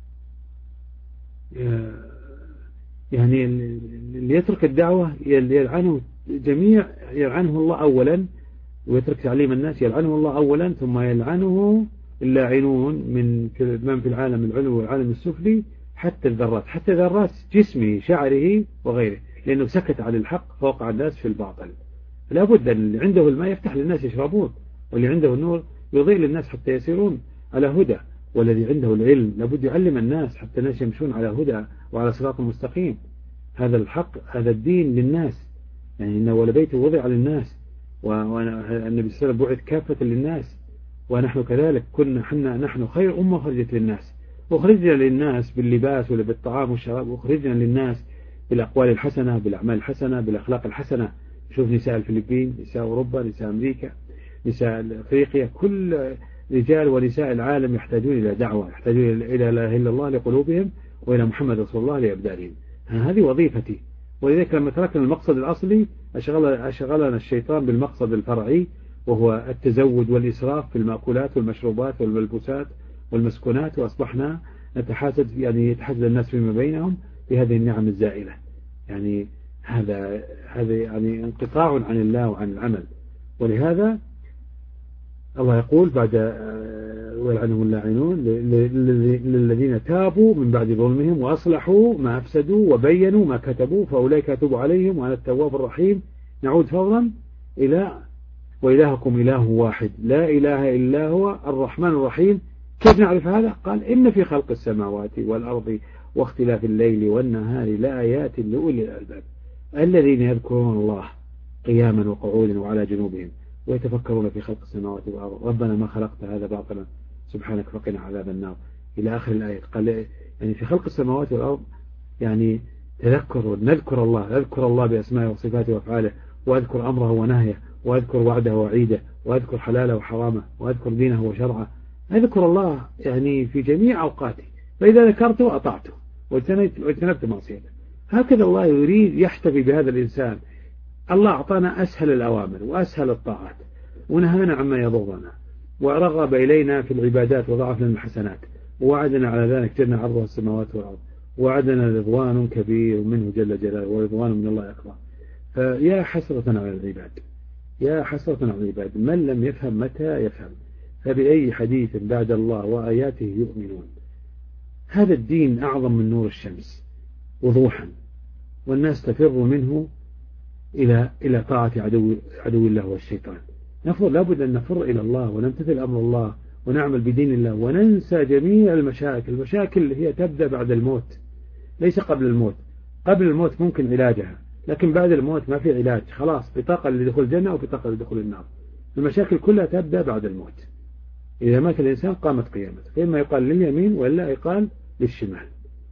يعني اللي يترك الدعوة يلعنه جميع، يلعنه الله أولا، ويترك تعليم الناس يلعنه الله أولا، ثم يلعنه اللاعنون من من في العالم العلوي والعالم السفلي، حتى الذرات، حتى ذرات جسمه شعره وغيره، لأنه سكت عن الحق فوقع الناس في الباطل. لا بد أن اللي عنده الماء يفتح للناس يشربون، واللي عنده النور يضيء للناس حتى يسيرون على هدى، والذي عنده العلم لابد يعلم الناس حتى الناس يمشون على هدى وعلى صراط مستقيم. هذا الحق، هذا الدين للناس، يعني إنه ولبيت وضع للناس، والنبي صلى الله عليه وسلم بعث كافة للناس، ونحن كذلك كنا حنا نحن خير أمة خرجت للناس، وخرجنا للناس باللباس ولا بالطعام والشراب، وخرجنا للناس بالأقوال الحسنة، بالأعمال الحسنة، بالأخلاق الحسنة. شوف نساء الفلبين، نساء أوروبا، نساء أمريكا، نساء أفريقيا، كل رجال ونساء العالم يحتاجون إلى دعوة، يحتاجون إلى لا إله إلا الله لقلوبهم وإلى محمد رسول الله لأبدانهم. هذه وظيفتي. ولذلك لما تركنا المقصد الأصلي أشغل أشغلنا الشيطان بالمقصد الفرعي، وهو التزود والإسراف في المأكولات والمشروبات والملبوسات والمسكونات، وأصبحنا نتحاسد يعني يتحاسد الناس فيما بينهم في هذه النعم الزائلة. يعني هذا هذا يعني انقطاع عن الله وعن العمل. ولهذا الله يقول بعد ويلعنهم اللاعنون للذين تابوا من بعد ظلمهم وأصلحوا ما أفسدوا وبينوا ما كتبوا فأولئك أتوب عليهم وأنا التواب الرحيم. نعود فورا إلى وإلهكم إله واحد لا إله إلا هو الرحمن الرحيم. كيف نعرف هذا؟ قال إن في خلق السماوات والأرض واختلاف الليل والنهار لآيات لأولي الألباب الذين يذكرون الله قياما وقعودا وعلى جنوبهم ويتفكرون في خلق السماوات والأرض ربنا ما خلقت هذا باطلا سبحانك فقنا عذاب النار إلى آخر الآية. قال يعني في خلق السماوات والأرض يعني تذكر نذكر الله، نذكر الله بأسمائه وصفاته وأفعاله، وأذكر أمره ونهيه، وأذكر وعده وعيده، وأذكر حلاله وحرامه، وأذكر دينه وشرعه. أذكر الله يعني في جميع أوقاته، فإذا ذكرته أطعته واجتنبت معصيته. هكذا الله يريد يحتفي بهذا الإنسان. الله أعطانا أسهل الأوامر وأسهل الطاعات ونهانا عما يضرنا ورغب إلينا في العبادات وضعف لنا الحسنات ووعدنا على ذلك جنة عرضها السماوات والأرض ووعدنا رضوان كبير منه جل جلاله ورضوان من الله أكبر. فيا حسرة على العباد، يا حسرة على العباد من لم يفهم متى يفهم، فبأي حديث بعد الله وآياته يؤمنون. هذا الدين أعظم من نور الشمس وضوحا، والناس تفر منه إلى إلى طاعة عدو عدو الله والشيطان. نفر لابد أن نفر إلى الله ونمتثل أمر الله ونعمل بدين الله وننسى جميع المشاكل. المشاكل هي تبدأ بعد الموت ليس قبل الموت. قبل الموت ممكن علاجها، لكن بعد الموت ما في علاج، خلاص بطاقة لدخول الجنة أو بطاقة لدخول النار. المشاكل كلها تبدأ بعد الموت. إذا مات الإنسان قامت قيامته، فإما يقال لليمين ولا يقال للشمال.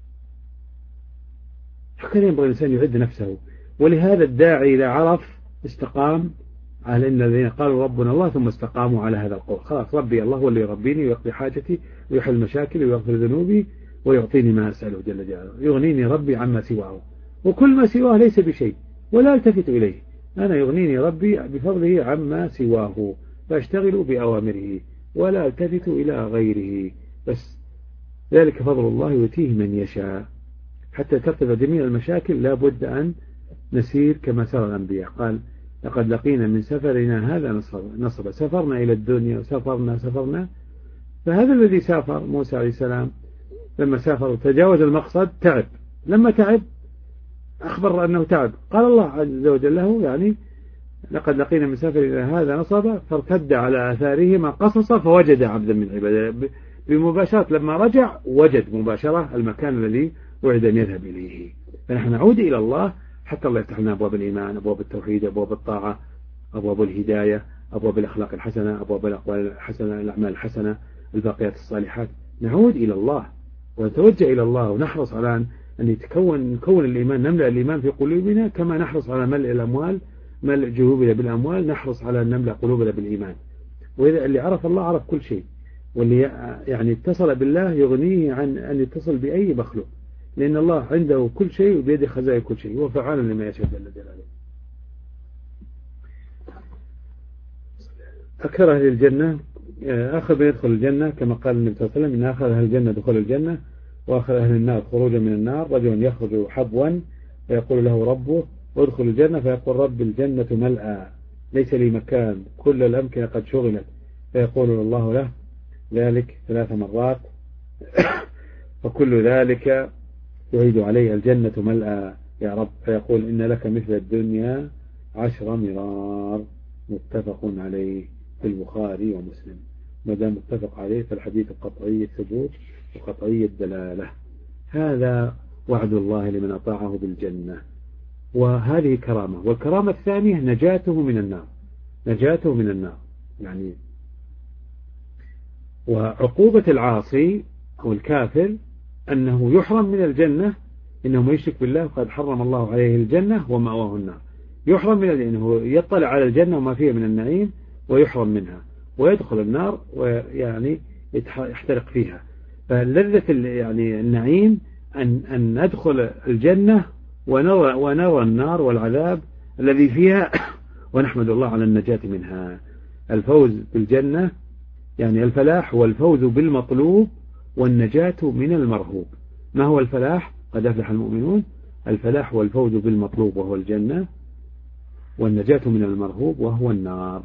هكذا ينبغي الإنسان يعد نفسه. ولهذا الداعي إذا عرف استقام على إن الذين قالوا ربنا الله ثم استقاموا على هذا القول، خلاص ربي الله هو اللي يربيني ويقضي حاجتي ويحل مشاكلي ويغفر ذنوبي ويعطيني ما أسأله جل جلاله، يغنيني ربي عما سواه، وكل ما سواه ليس بشيء ولا التفت إليه، أنا يغنيني ربي بفضله عما سواه، فاشتغل بأوامره ولا التفت إلى غيره. بس ذلك فضل الله يؤتيه من يشاء. حتى ترتفع جميع المشاكل لا بد أن نسير كما سار الأنبياء. قال لقد لقينا من سفرنا هذا نصب، سافرنا إلى الدنيا وسافرنا سافرنا. فهذا الذي سافر موسى عليه السلام لما سافر وتجاوز المقصد تعب، لما تعب أخبر أنه تعب، قال الله عز وجل له يعني لقد لقينا من سفرنا هذا نصب فارتد على آثارهما قصصا فوجد عبدا من عباده. بمباشرة لما رجع وجد مباشرة المكان الذي وعد أن يذهب إليه. فنحن نعود إلى الله حتى الله يفتح لنا أبواب الإيمان، أبواب التوحيد، أبواب الطاعة، أبواب الهداية، أبواب الأخلاق الحسنة، أبواب الأقوال الحسنة، الأعمال الحسنة، الباقيات الصالحات. نعود إلى الله ونتوجه إلى الله ونحرص على أن يتكون نكون الإيمان، نملأ الإيمان في قلوبنا كما نحرص على ملء الأموال، ملء جيوبنا بالأموال، نحرص على أن نملأ قلوبنا بالإيمان. وإذا اللي عرف الله عرف كل شيء، واللي يعني اتصل بالله يغنيه عن أن يتصل بأي مخلوق، لأن الله عنده كل شيء وبيده خزائن كل شيء، هو فعال لما يشاء جل جلاله. أكثر أهل الجنة آخر من يدخل الجنة كما قال النبي صلى الله عليه وسلم إن آخر أهل الجنة دخول الجنة وآخر أهل النار خروجا من النار، رجل يخرج حبوا فيقول له ربه ادخل الجنة فيقول رب الجنة ملأى ليس لي مكان كل الأمكنة قد شغلت، فيقول الله له ذلك ثلاث مرات فكل ذلك يعيد عليه الجنة ملأى يا رب، فيقول إن لك مثل الدنيا عشر مرار. متفق عليه في البخاري ومسلم. ما دام متفق عليه فالحديث قطعي الثبوت وقطعي الدلالة. هذا وعد الله لمن أطاعه بالجنة، وهذه كرامة. والكرامة الثانية نجاته من النار، نجاته من النار يعني. وعقوبة العاصي أو الكافر أنه يحرم من الجنة، إنه ما يشرك بالله قد حرم الله عليه الجنة ومأواه النار. يحرم من أنه يطلع على الجنة وما فيها من النعيم ويحرم منها، ويدخل النار ويعني يحترق فيها. فلذة يعني النعيم أن أن ندخل الجنة ونرى ونرى النار والعذاب الذي فيها ونحمد الله على النجاة منها. الفوز بالجنة يعني الفلاح هو الفوز بالمطلوب والنجاة من المرهوب. ما هو الفلاح؟ قد أفلح المؤمنون. الفلاح هو الفوز بالمطلوب وهو الجنة، والنجاة من المرهوب وهو النار.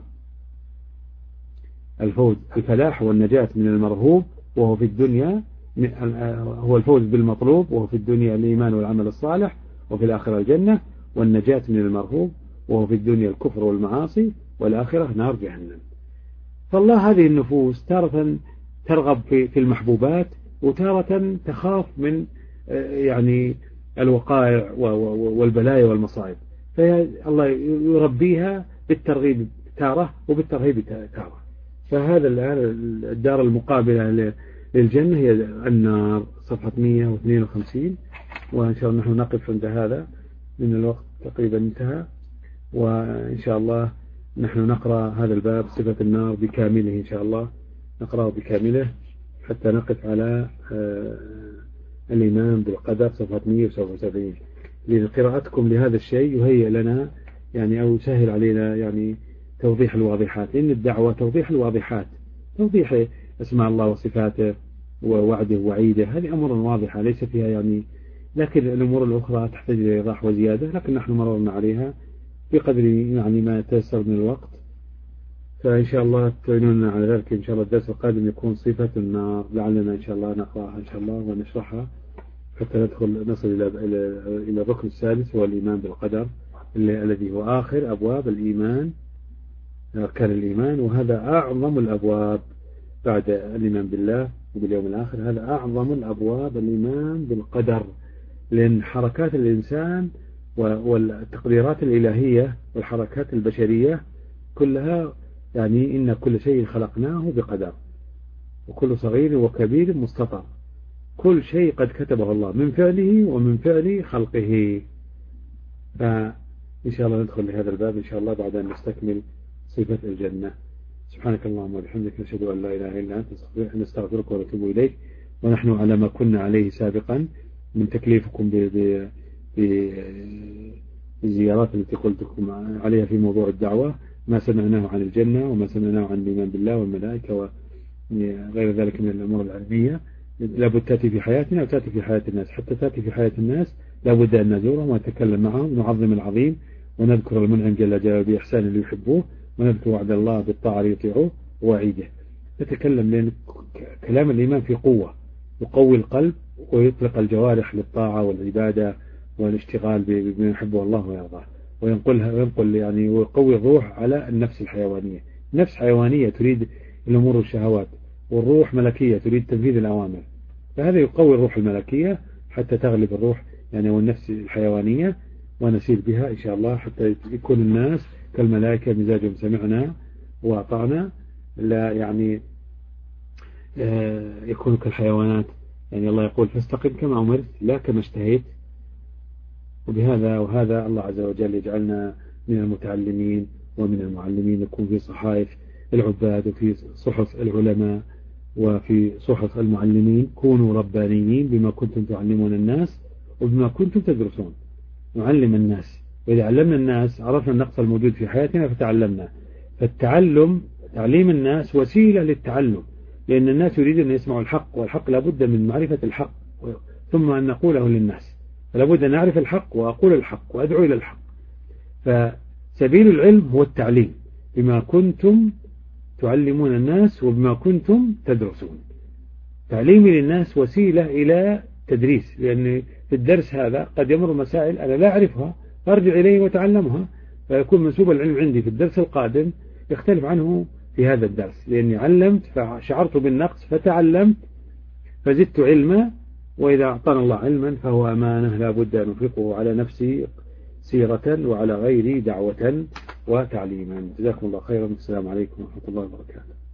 الفوز الفلاح والنجاة من المرهوب وهو في الدنيا هو الفوز بالمطلوب وهو في الدنيا الإيمان والعمل الصالح، وفي الآخرة الجنة. والنجاة من المرهوب وهو في الدنيا الكفر والمعاصي، والآخرة نار جهنم. فالله هذه النفوس تارة ترغب في المحبوبات وتارة تخاف من يعني الوقائع والبلايا والمصائب، فالله يربيها بالترغيب تارة وبالترهيب تارة. فهذا الآن الدار المقابلة للجنة هي النار، صفحة مئة واثنين وخمسين. وإن شاء الله نحن نقف عند هذا من الوقت تقريبا انتهى، وإن شاء الله نحن نقرأ هذا الباب صفة النار بكامله، إن شاء الله نقرأه بكامله حتى نقف على الإيمان بالقدر صفحة مئة وسبعين. لقراءتكم لهذا الشيء يهيئ لنا يعني أو يسهل علينا يعني توضيح الواضحات، لأن الدعوة توضيح الواضحات، توضيح اسماء الله وصفاته ووعده ووعيده، هذه أمور واضحة ليس فيها يعني، لكن الأمور الأخرى تحتاج إلى إيضاح وزيادة، لكن نحن مررنا عليها بقدر يعني ما تيسر من الوقت. فإن شاء الله تعينونا على ذلك. إن شاء الله الدرس القادم يكون صفة النار، لعلنا إن شاء الله نقرأها إن شاء الله ونشرحها حتى ندخل نصل إلى إلى إلى الركن السادس هو الإيمان بالقدر الذي هو آخر أبواب الإيمان، أركان الإيمان، وهذا أعظم الأبواب بعد الإيمان بالله وباليوم الآخر. هذا أعظم الأبواب الإيمان بالقدر، لأن حركات الإنسان والتقديرات الإلهية والحركات البشرية كلها، يعني إن كل شيء خلقناه بقدر، وكل صغير وكبير مستطر، كل شيء قد كتبه الله من فعله ومن فعل خلقه. فإن شاء الله ندخل لهذا الباب إن شاء الله بعد أن نستكمل صفة الجنة. سبحانك اللهم وبحمدك، نشهد أن لا إله إلا أنت، نستغفرك ونتوب إليك. ونحن على ما كنا عليه سابقا من تكليفكم بالزيارات التي قلتكم عليها في موضوع الدعوة، ما سمعناه عن الجنة وما سمعناه عن الإيمان بالله والملائكة وغير ذلك من الأمور العلمية، لابد تأتي في حياتنا وتأتي في حياة الناس. حتى تأتي في حياة الناس لابد أن نزورهم ونتكلم معهم ونعظم العظيم، ونذكر المنعم جل جلاله بإحسان اللي يحبوه، ونذكر وعد الله بالطاعة ليطيعوه ووعيده. نتكلم لأن كلام الإيمان في قوة، يقوي القلب ويطلق الجوارح للطاعة والعبادة والاشتغال بما يحبه الله ويرضاه، وينقلها وينقل يعني ويقوي الروح على النفس الحيوانية. نفس حيوانية تريد الأمور والشهوات، والروح ملكية تريد تنفيذ الأوامر، فهذا يقوي الروح الملكية حتى تغلب الروح يعني والنفس الحيوانية، ونسير بها إن شاء الله حتى يكون الناس كالملائكة مزاجهم سمعنا وأطعنا، لا يعني يكونوا كالحيوانات. يعني الله يقول فاستقم كما أمرت لا كما اشتهيت. وبهذا وهذا الله عز وجل يجعلنا من المتعلمين ومن المعلمين، نكون في صحائف العباد وفي صحف العلماء وفي صحف المعلمين. كونوا ربانيين بما كنتم تعلمون الناس وبما كنتم تدرسون. نعلم الناس، وإذا علمنا الناس عرفنا النقص الموجود في حياتنا فتعلمنا. فالتعلم تعليم الناس وسيلة للتعلم، لأن الناس يريدون أن يسمعوا الحق، والحق لابد من معرفة الحق ثم أن نقوله للناس، فلابد أن نعرف الحق وأقول الحق وأدعو إلى الحق. فسبيل العلم هو التعليم بما كنتم تعلمون الناس وبما كنتم تدرسون. تعليمي للناس وسيلة إلى تدريس، لأن في الدرس هذا قد يمر مسائل أنا لا أعرفها فأرجع إليه وتعلمها، فيكون منسوب العلم عندي في الدرس القادم يختلف عنه في هذا الدرس، لأني علمت فشعرت بالنقص فتعلمت فزدت علما. وإذا أعطانا الله علما فهو أمانة لا بد أن ننفقه على نفسي سيرة وعلى غيري دعوة وتعليما. جزاكم الله خيرا، السلام عليكم ورحمة الله وبركاته.